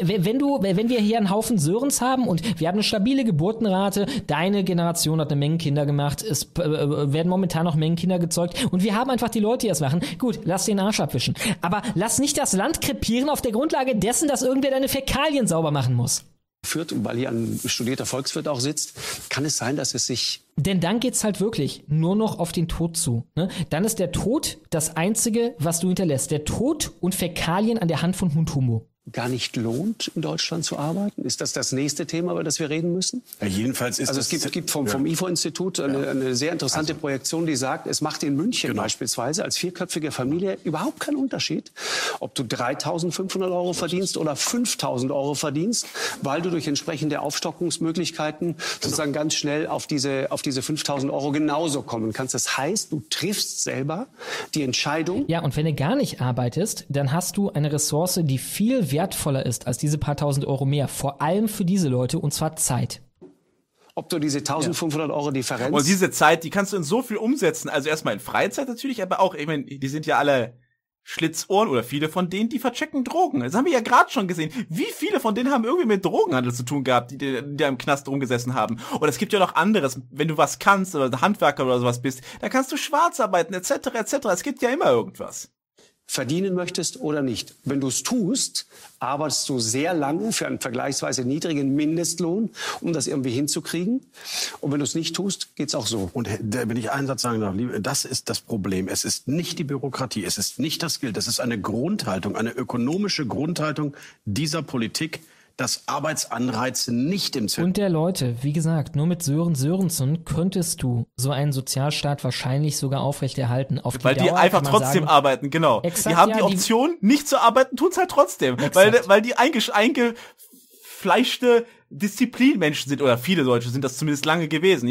wenn wir hier einen Haufen Sörens haben und wir haben eine stabile Geburtenrate, deine Generation hat eine Menge Kinder gemacht, es werden momentan noch Mengen Kinder gezeugt und wir haben einfach die Leute, die das machen. Gut, lass den Arsch abwischen. Aber lass nicht das Land krepieren auf der Grundlage dessen, dass irgendwer deine Fäkalien sauber machen muss. Weil hier ein studierter Volkswirt auch sitzt, kann es sein, dass es sich... Denn dann geht's halt wirklich nur noch auf den Tod zu. Ne? Dann ist der Tod das Einzige, was du hinterlässt. Der Tod und Fäkalien an der Hand von Mutombo. Gar nicht lohnt, in Deutschland zu arbeiten? Ist das das nächste Thema, über das wir reden müssen? Ja, jedenfalls ist es gibt vom IFO-Institut eine sehr interessante Projektion, die sagt, es macht in München beispielsweise als vierköpfige Familie überhaupt keinen Unterschied, ob du 3.500 Euro verdienst oder 5.000 Euro verdienst, weil du durch entsprechende Aufstockungsmöglichkeiten sozusagen ganz schnell auf diese 5.000 Euro genauso kommen kannst. Das heißt, du triffst selber die Entscheidung. Ja, und wenn du gar nicht arbeitest, dann hast du eine Ressource, die viel wertvoller ist als diese paar tausend Euro mehr. Vor allem für diese Leute, und zwar Zeit. Ob du diese 1.500 Euro Differenz... Und diese Zeit, die kannst du in so viel umsetzen. Also erstmal in Freizeit natürlich, aber auch, ich meine, die sind ja alle Schlitzohren oder viele von denen, die verchecken Drogen. Das haben wir ja gerade schon gesehen. Wie viele von denen haben irgendwie mit Drogenhandel zu tun gehabt, die im Knast rumgesessen haben? Und es gibt ja noch anderes. Wenn du was kannst oder Handwerker oder sowas bist, dann kannst du schwarz arbeiten, etc., etc. Es gibt ja immer irgendwas. Verdienen möchtest oder nicht. Wenn du es tust, arbeitest du sehr lange für einen vergleichsweise niedrigen Mindestlohn, um das irgendwie hinzukriegen. Und wenn du es nicht tust, geht's auch so. Und wenn ich einen Satz sagen darf, das ist das Problem. Es ist nicht die Bürokratie, es ist nicht das Geld, es ist eine Grundhaltung, eine ökonomische Grundhaltung dieser Politik, dass Arbeitsanreize nicht im Zentrum. Und der Leute, wie gesagt, nur mit Sören Sörensen könntest du so einen Sozialstaat wahrscheinlich sogar aufrechterhalten. Weil die einfach trotzdem arbeiten, genau. Exakt, die haben die Option, nicht zu arbeiten, tun's halt trotzdem. Weil die eingefleischte Disziplinmenschen sind, oder viele Deutsche sind das zumindest lange gewesen, ja.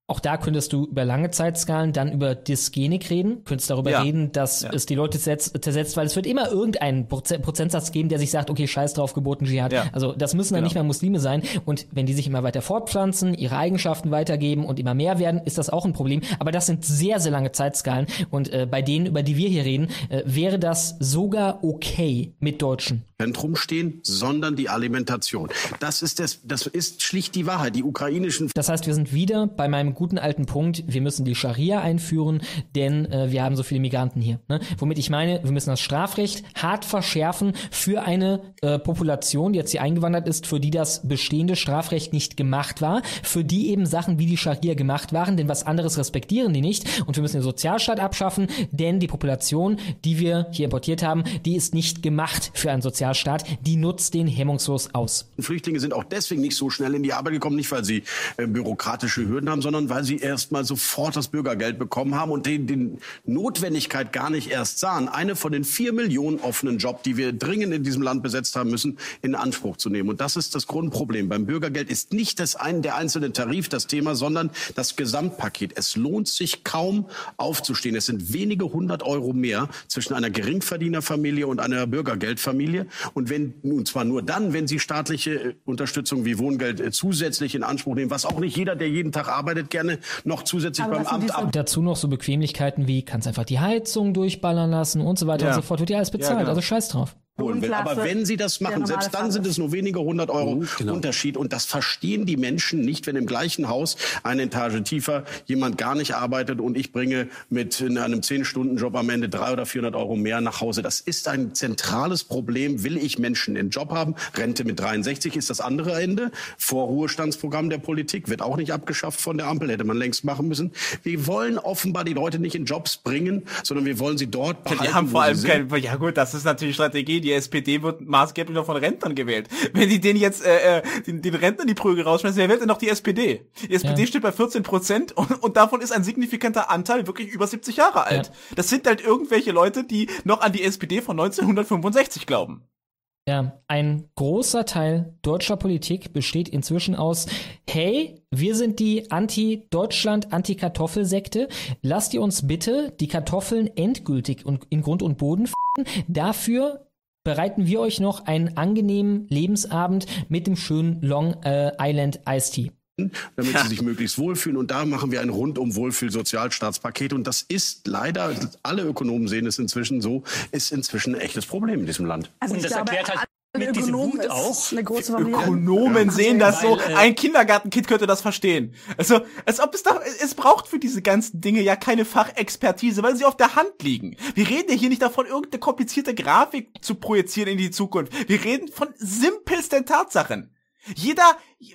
Auch da könntest du über lange Zeitskalen dann über Dysgenik reden, könntest darüber reden, dass es die Leute zersetzt, weil es wird immer irgendeinen Prozentsatz geben, der sich sagt, okay, scheiß drauf, geboten Dschihad. Ja. Also das müssen dann nicht mehr Muslime sein. Und wenn die sich immer weiter fortpflanzen, ihre Eigenschaften weitergeben und immer mehr werden, ist das auch ein Problem. Aber das sind sehr, sehr lange Zeitskalen. Und bei denen, über die wir hier reden, wäre das sogar okay mit Deutschen. Zentrum stehen, sondern die Alimentation. Das ist schlicht die Wahrheit. Die ukrainischen. Das heißt, wir sind wieder bei meinem guten alten Punkt, wir müssen die Scharia einführen, denn wir haben so viele Migranten hier. Ne? Womit ich meine, wir müssen das Strafrecht hart verschärfen für eine Population, die jetzt hier eingewandert ist, für die das bestehende Strafrecht nicht gemacht war, für die eben Sachen wie die Scharia gemacht waren, denn was anderes respektieren die nicht. Und wir müssen den Sozialstaat abschaffen, denn die Population, die wir hier importiert haben, die ist nicht gemacht für einen Sozialstaat, die nutzt den hemmungslos aus. Flüchtlinge sind auch deswegen nicht so schnell in die Arbeit gekommen, nicht weil sie bürokratische Hürden haben, sondern weil sie erstmal sofort das Bürgergeld bekommen haben und die Notwendigkeit gar nicht erst sahen, eine von den 4 Millionen offenen Jobs, die wir dringend in diesem Land besetzt haben müssen, in Anspruch zu nehmen. Und das ist das Grundproblem. Beim Bürgergeld ist nicht der einzelne Tarif das Thema, sondern das Gesamtpaket. Es lohnt sich kaum aufzustehen. Es sind wenige 100 Euro mehr zwischen einer Geringverdienerfamilie und einer Bürgergeldfamilie. Und zwar nur dann, wenn sie staatliche Unterstützung wie Wohngeld zusätzlich in Anspruch nehmen, was auch nicht jeder, der jeden Tag arbeitet, gerne noch zusätzlich beim Amt ab. Dazu noch so Bequemlichkeiten wie, kannst einfach die Heizung durchballern lassen und so weiter und so fort, wird ja alles bezahlt, also scheiß drauf. Aber wenn sie das machen, selbst dann sind es nur wenige 100 Euro Unterschied. Und das verstehen die Menschen nicht, wenn im gleichen Haus eine Etage tiefer jemand gar nicht arbeitet und ich bringe mit einem 10-Stunden-Job am Ende 300 oder 400 Euro mehr nach Hause. Das ist ein zentrales Problem. Will ich Menschen in Job haben? Rente mit 63 ist das andere Ende. Vorruhestandsprogramm der Politik wird auch nicht abgeschafft von der Ampel. Hätte man längst machen müssen. Wir wollen offenbar die Leute nicht in Jobs bringen, sondern wir wollen sie dort behalten. Die haben vor allem ja gut, das ist natürlich Strategie. Die SPD wird maßgeblich noch von Rentnern gewählt. Wenn die denen jetzt den Rentnern die Prügel rausschmeißen, wer wählt denn noch die SPD? Die SPD steht bei 14% und davon ist ein signifikanter Anteil wirklich über 70 Jahre alt. Ja. Das sind halt irgendwelche Leute, die noch an die SPD von 1965 glauben. Ja, ein großer Teil deutscher Politik besteht inzwischen aus, hey, wir sind die Anti-Deutschland, Anti-Kartoffelsekte. Lasst ihr uns bitte die Kartoffeln endgültig und in Grund und Boden f***en. Dafür bereiten wir euch noch einen angenehmen Lebensabend mit dem schönen Long Island Iced Tea. Damit sie sich möglichst wohlfühlen. Und da machen wir ein rundum Wohlfühl-Sozialstaatspaket. Und das ist leider, alle Ökonomen sehen es inzwischen so, ist inzwischen ein echtes Problem in diesem Land. Also und das erklärt halt mit diesem Wut auch. Eine große Familie. Ökonomen sehen das so. Ein Kindergartenkind könnte das verstehen. Also, als ob es braucht für diese ganzen Dinge ja keine Fachexpertise, weil sie auf der Hand liegen. Wir reden ja hier nicht davon, irgendeine komplizierte Grafik zu projizieren in die Zukunft. Wir reden von simpelsten Tatsachen. Jeder,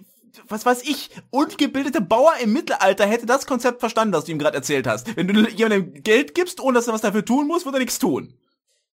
was weiß ich, ungebildete Bauer im Mittelalter hätte das Konzept verstanden, das du ihm gerade erzählt hast. Wenn du jemandem Geld gibst, ohne dass er was dafür tun muss, wird er nichts tun.